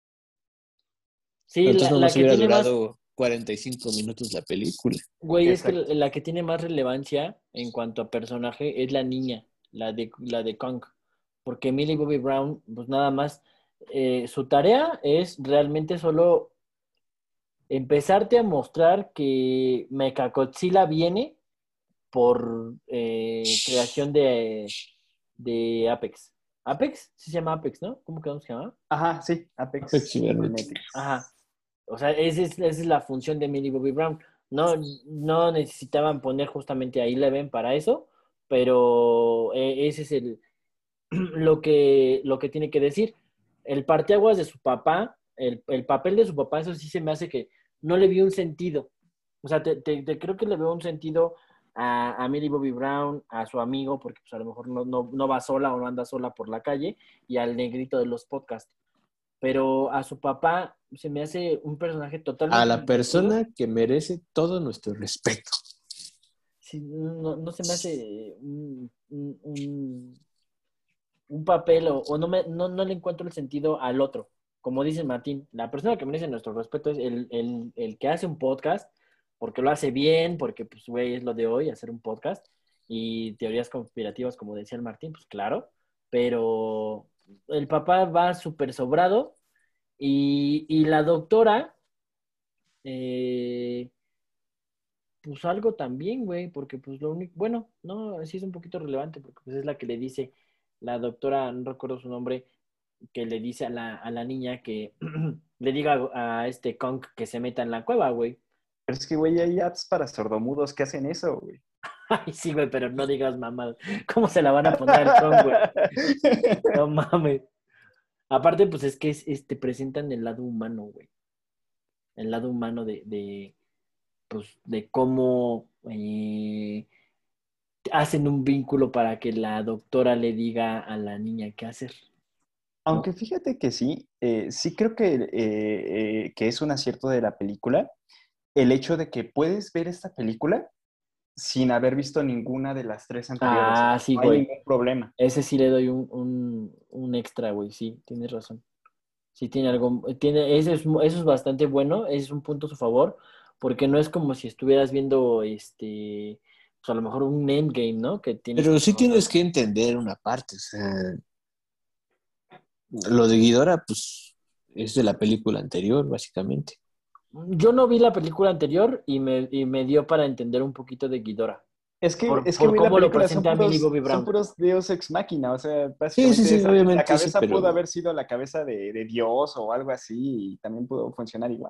Pero Sí, entonces la, no la nos que hubiera tiene más, durado cuarenta y cinco minutos la película. güey, es que Exacto. la, la que tiene más relevancia en cuanto a personaje es la niña, la de, la de Kong. Porque Millie Bobby Brown, pues nada más, eh, su tarea es realmente solo empezarte a mostrar que Mechagodzilla viene por eh, creación de, de Apex. ¿Apex? Sí se llama Apex, ¿no? ¿Cómo que se llama? Ajá, sí, Apex Apex Cybernetics. Cybernetics. Ajá. O sea, esa es, esa es la función de Millie Bobby Brown. No, no necesitaban poner justamente a Eleven para eso, pero eh, ese es el, lo que, lo que tiene que decir. El parteaguas de su papá, el, el papel de su papá, eso sí se me hace que no le vi un sentido. O sea, te, te- te creo que le veo un sentido a, a Millie Bobby Brown, a su amigo, porque pues a lo mejor no, no, no va sola o no anda sola por la calle, y al negrito de los podcasts. Pero a su papá se me hace un personaje A totalmente la invertido. persona que merece todo nuestro respeto. Sí, no, no se me hace un, un, un- un papel o, o no, me, no, no le encuentro el sentido al otro. Como dice Martín, la persona que merece nuestro respeto es el, el, el que hace un podcast, porque lo hace bien, porque pues, güey, es lo de hoy, hacer un podcast. Y teorías conspirativas, como decía el Martín, pues claro, pero el papá va súper sobrado y, y la doctora, eh, pues algo también, güey, porque pues lo único, bueno, no, sí es un poquito relevante, porque pues es la que le dice, la doctora, no recuerdo su nombre, que le dice a la, a la niña que le diga a, a este Kong que se meta en la cueva, güey. Pero es que, güey, hay apps para sordomudos que hacen eso, güey. Ay, sí, güey, pero no digas mamá. ¿Cómo se la van a poner al Kong, güey? No mames. Aparte, pues es que es, es- te presentan el lado humano, güey. El lado humano de, de pues, de cómo eh, hacen un vínculo para que la doctora le diga a la niña qué hacer, ¿no? Aunque fíjate que sí, eh, sí creo que, eh, eh, que es un acierto de la película el hecho de que puedes ver esta película sin haber visto ninguna de las tres anteriores. O Ah, sea, sí, no hay güey. ningún problema. Ese sí le doy un, un, un extra, güey. Sí, tienes razón. Sí tiene algo, tiene, ese es, eso es bastante bueno, ese es un punto a su favor, porque no es como si estuvieras viendo, este, pues a lo mejor un endgame, ¿no? Que tienes Pero que sí conocer. tienes que entender una parte. O sea, lo de Ghidorah, pues, es de la película anterior, básicamente. Yo no vi la película anterior y me, y me dio para entender un poquito de Ghidorah, Es que, por, es que, por güey, la cómo lo película son presenta Millie puros, Bobby son Brown. puros Deus ex machina. O sea, Sí, sí, básicamente sí, esa- la obviamente sí, cabeza pudo pero haber sido la cabeza de, de Dios o algo así y también pudo funcionar igual.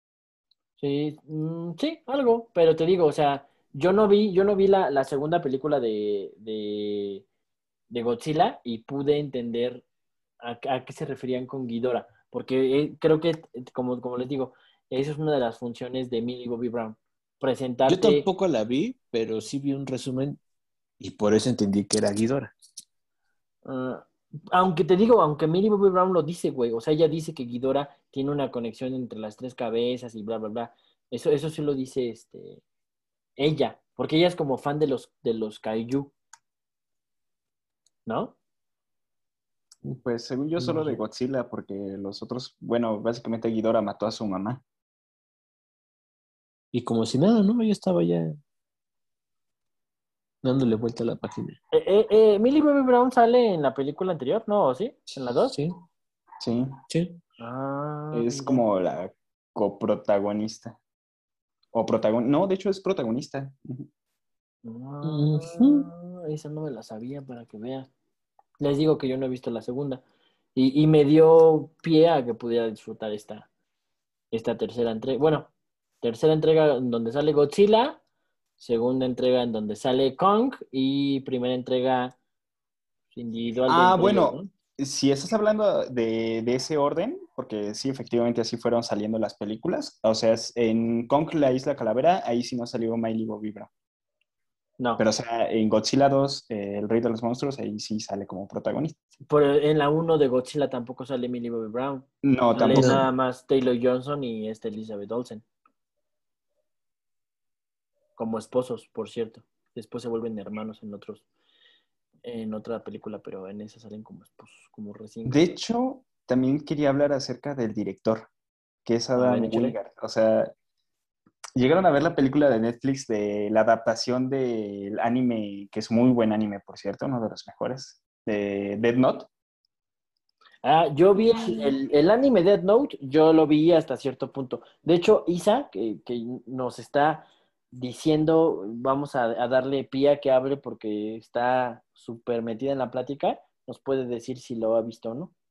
Sí, mm, sí, algo, pero te digo, o sea, yo no vi, yo no vi la, la segunda película de, de, de Godzilla y pude entender a, a qué se referían con Ghidorah, porque eh, creo que, eh, como, como les digo, esa es una de las funciones de Millie Bobby Brown, yo presentarte, tampoco la vi, pero sí vi un resumen y por eso entendí que era Ghidorah. ah, aunque te digo, aunque Millie Bobby Brown lo dice, güey, o sea, ella dice que Ghidorah tiene una conexión entre las tres cabezas y bla, bla, bla, eso, eso sí lo dice este, ella, porque ella es como fan de los, de los kaiju, ¿no? Pues según yo, No solo de sé. Godzilla, porque los otros, bueno, básicamente Ghidorah mató a su mamá. Y como si nada, ¿no? Yo estaba ya dándole vuelta a la página. Eh, eh, eh, Millie Bobby Brown sale en la película anterior, ¿no? ¿Sí? ¿En la dos? Sí, Sí, sí. Ah, es mira. como la coprotagonista. O protagonista. No, de hecho es protagonista. Ujú. Ujú. Ah, esa no me la sabía para que veas. Les digo que yo no he visto la segunda. Y, y me dio pie a que pudiera disfrutar esta, esta tercera entrega. Bueno, Tercera entrega en donde sale Godzilla, segunda entrega en donde sale Kong y primera entrega individual de Ah, entre ellos, bueno, ¿no? si estás hablando de, de ese orden, porque sí, efectivamente así fueron saliendo las películas. O sea, es- en Kong, la Isla Calavera, ahí sí no salió Miley Bobby Brown. No, Pero, o sea, en Godzilla dos, eh, El Rey de los Monstruos, ahí sí sale como protagonista. por en la uno de Godzilla tampoco sale Millie Bobby Brown. No, Sale tampoco. No. nada más Taylor Johnson y este Elizabeth Olsen, como esposos, por cierto. Después se vuelven hermanos en otros, en otra película, pero en esa salen como esposos, como recién De casados. hecho, también quería hablar acerca del director, que es A ver, Adam échale. Wingard. O sea, llegaron a ver la película de Netflix de la adaptación del anime, que es muy buen anime, por cierto, uno de los mejores, de Death Note. Ah, yo vi el, Mm, el- el anime Death Note, yo lo vi hasta cierto punto. De hecho, Isa, que, que nos está diciendo, vamos a, a darle pie a que hable porque está súper metida en la plática, nos puede decir si lo ha visto o no.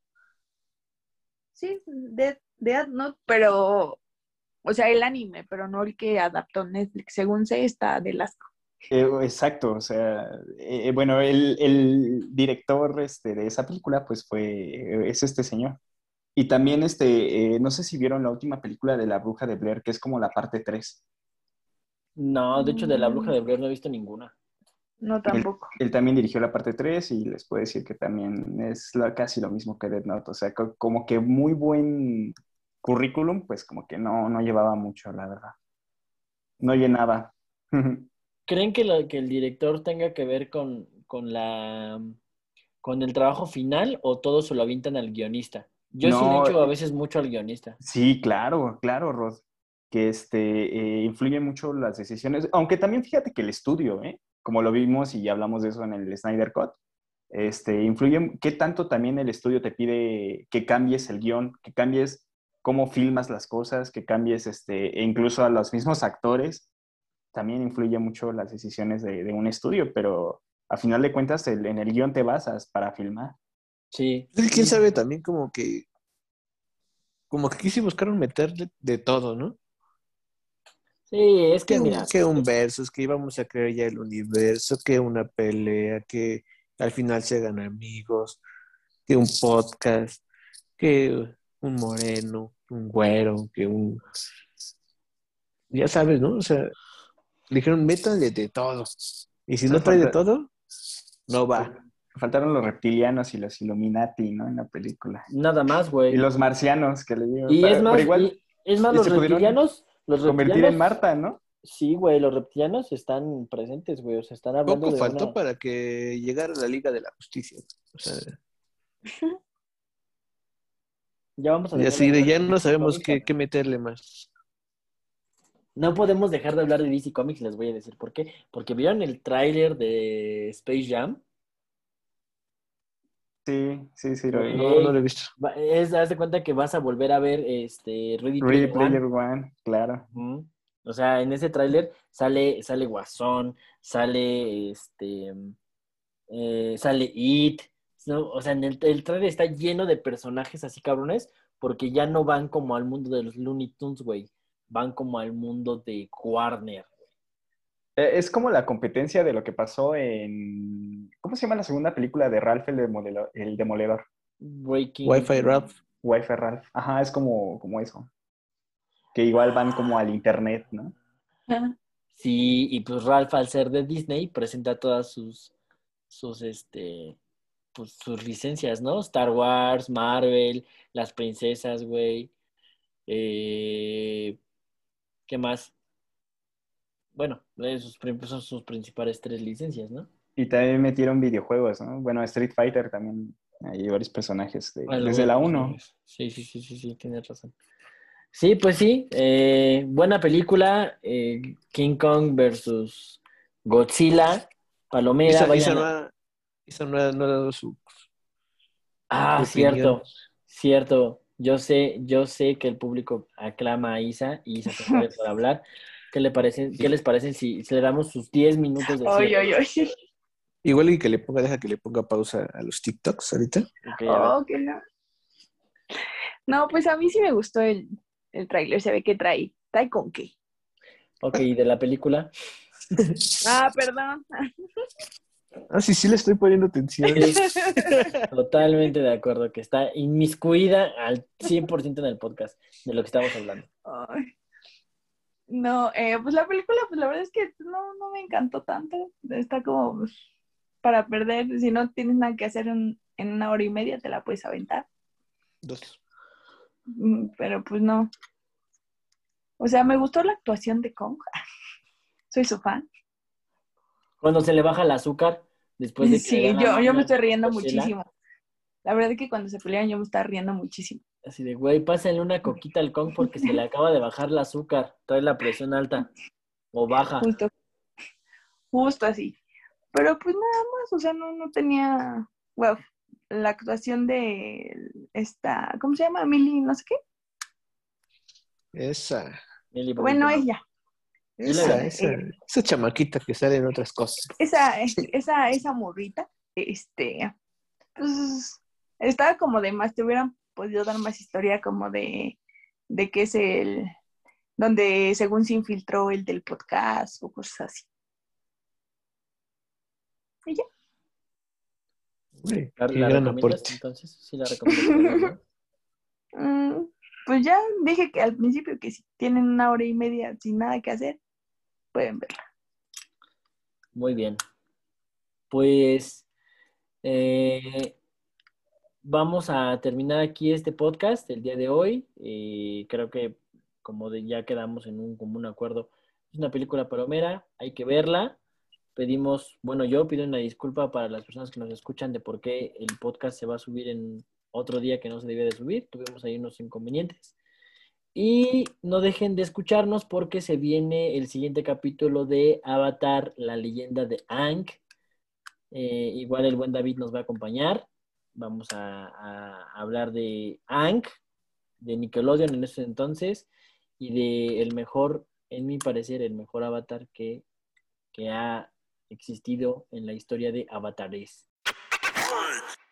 sí, de Death Note, pero, o sea, el anime, pero no el que adaptó Netflix. Según sé, está del asco. Eh, exacto, o sea, eh, bueno, el, el director este, de esa película, pues fue, es este señor. Y también, este, eh, no sé si vieron la última película de La Bruja de Blair, que es como la parte tres. No, de hecho, de la Bruja Mm, de Blair no he visto ninguna. no, Él, tampoco. él también dirigió la parte tres y les puedo decir que también es la- casi lo mismo que Death Note. O sea, co- como que muy buen currículum, pues como que no, no llevaba mucho, la verdad. No llenaba. ¿Creen que, lo- que el director tenga que ver con, con la, con el trabajo final o todo se lo avientan al guionista? Yo sí le No, echo a veces mucho al guionista. sí, claro, claro, Rod, que este, eh, influye mucho las decisiones, aunque también fíjate que el estudio, ¿eh? Como lo vimos y ya hablamos de eso en el Snyder Cut, este, influye, qué tanto también el estudio te pide que cambies el guión, que cambies cómo filmas las cosas, que cambies, este, e incluso a los mismos actores, también influye mucho las decisiones de, de un estudio, pero a final de cuentas el- en el guión te basas para filmar. Sí, Es que quién sí, sabe también como que, como que aquí sí buscaron meterle de todo, ¿no? sí, es que Que un, mira, que un versus, que íbamos a crear ya el universo, que una pelea, que al final se hagan amigos, que un podcast, que un moreno, un güero, que un... Ya sabes, ¿no? O sea, dijeron, métanle de todo. Y O si sea, no trae de falta, todo, no va. fal- faltaron los reptilianos y los Illuminati, ¿no? En la película. nada más, Y güey. los marcianos, que le digo, Y es pero, pero más, igual y es más, y los se pudieron reptilianos, los convertir en reptilianos, Marta, ¿no? sí, güey, los reptilianos están presentes, güey. O sea, están hablando Poco de faltó una. para que llegara la Liga de la Justicia. O sea, Ya vamos a y dejar de así hablar de de ya no D C sabemos Comics. qué, qué meterle más. No podemos dejar de hablar de D C Comics, les voy a decir por qué. Porque vieron el tráiler de Space Jam. Sí, sí, sí, lo vi. No, no lo he Güey, visto. va- es, haz de cuenta que vas a volver a ver este Ready Ready Player Player One. One, claro. Ujú. O sea, en ese tráiler sale, sale Guasón, sale este, eh, sale It, ¿no? O sea, en el, el tráiler está lleno de personajes así cabrones, porque ya no van como al mundo de los Looney Tunes, güey. Van como al mundo de Warner. Eh, Es como la competencia de lo que pasó en... ¿Cómo se llama la segunda película de Ralph el, Demolelo- el Demoledor? Wi-Fi Breaking. Rap. Wi-Fi Ralph. Ajá, es como, como eso. Que igual van como al internet, ¿no? Ah, Sí, y pues Ralph, al ser de Disney, presenta todas sus, sus, este, pues sus licencias, ¿no? Star Wars, Marvel, las princesas, güey. Eh, ¿qué más? Bueno, esos prim- son sus principales tres licencias, ¿no? Y también metieron videojuegos, ¿no? Bueno, Street Fighter también. Hay varios personajes de- desde Algunos la uno. personajes. Sí, sí, sí, sí, sí, tienes razón. Sí, pues sí, eh, buena película, eh, King Kong versus Godzilla, Palomera, Isa, Isa vayan no a... ha, Isa no ha, no ha dado su, su Ah, opinión. cierto, cierto. Yo sé, yo sé que el público aclama a Isa y Isa se muere por hablar. ¿Qué le parecen, qué les parecen si, si le damos sus diez minutos de Ay, cierre? ay, ay. Igual y que le ponga, deja que le ponga pausa a los TikToks ahorita. Ok, a ver. Oh, que no. No, pues a mí sí me gustó el, el tráiler. Se ve que trae ¿Tai con qué? Ok, ¿y de la película? Ah, perdón. Ah, sí, sí le estoy poniendo atención. Totalmente de acuerdo, que está inmiscuida al cien por ciento en el podcast de lo que estamos hablando. Ay, no, eh, pues la película, pues la verdad es que no, no me encantó tanto. Está como pues, para perder. Si no tienes nada que hacer en, en una hora y media, te la puedes aventar. Dos. Mm, Pero pues no. O sea, me gustó la actuación de Kong. Soy su fan. Cuando se le baja el azúcar, después de que le Sí, gana yo, yo me una estoy riendo Godzilla, muchísimo. La verdad es que cuando se pelean yo me estaba riendo muchísimo. así de, güey, pásenle una coquita al Kong porque se le acaba de bajar el azúcar, trae la presión alta o baja. Justo, justo así. Pero pues nada más, o sea, no, no tenía, wow, la actuación de esta, ¿cómo se llama? Millie, no sé qué. Esa. Millie Bobby Bueno, Brown. ella, Yo la Esa, vi. esa. eh, Esa chamaquita que sale en otras cosas. esa, esa, esa morrita, este, pues estaba como de más, te hubieran podido dar más historia como de, de qué es el, donde según se infiltró el del podcast o cosas así. Y ya. Güey, ¿La, qué la gran recomiendas aporte. entonces? Sí, la recomiendas para verla. Mm, pues ya dije que al principio que si tienen una hora y media sin nada que hacer, pueden verla. Muy bien. Pues eh, vamos a terminar aquí este podcast el día de hoy. Y creo que como de- ya quedamos en un común acuerdo, es una película palomera, hay que verla. Pedimos, bueno, yo pido una disculpa para las personas que nos escuchan de por qué el podcast se va a subir en otro día que no se debía de subir. Tuvimos ahí unos inconvenientes. Y no dejen de escucharnos porque se viene el siguiente capítulo de Avatar, la leyenda de Aang. Eh, igual el buen David nos va a acompañar. Vamos a, a hablar de Aang, de Nickelodeon en ese entonces, y de el mejor, en mi parecer, el mejor Avatar que, que ha existido en la historia de Avatares.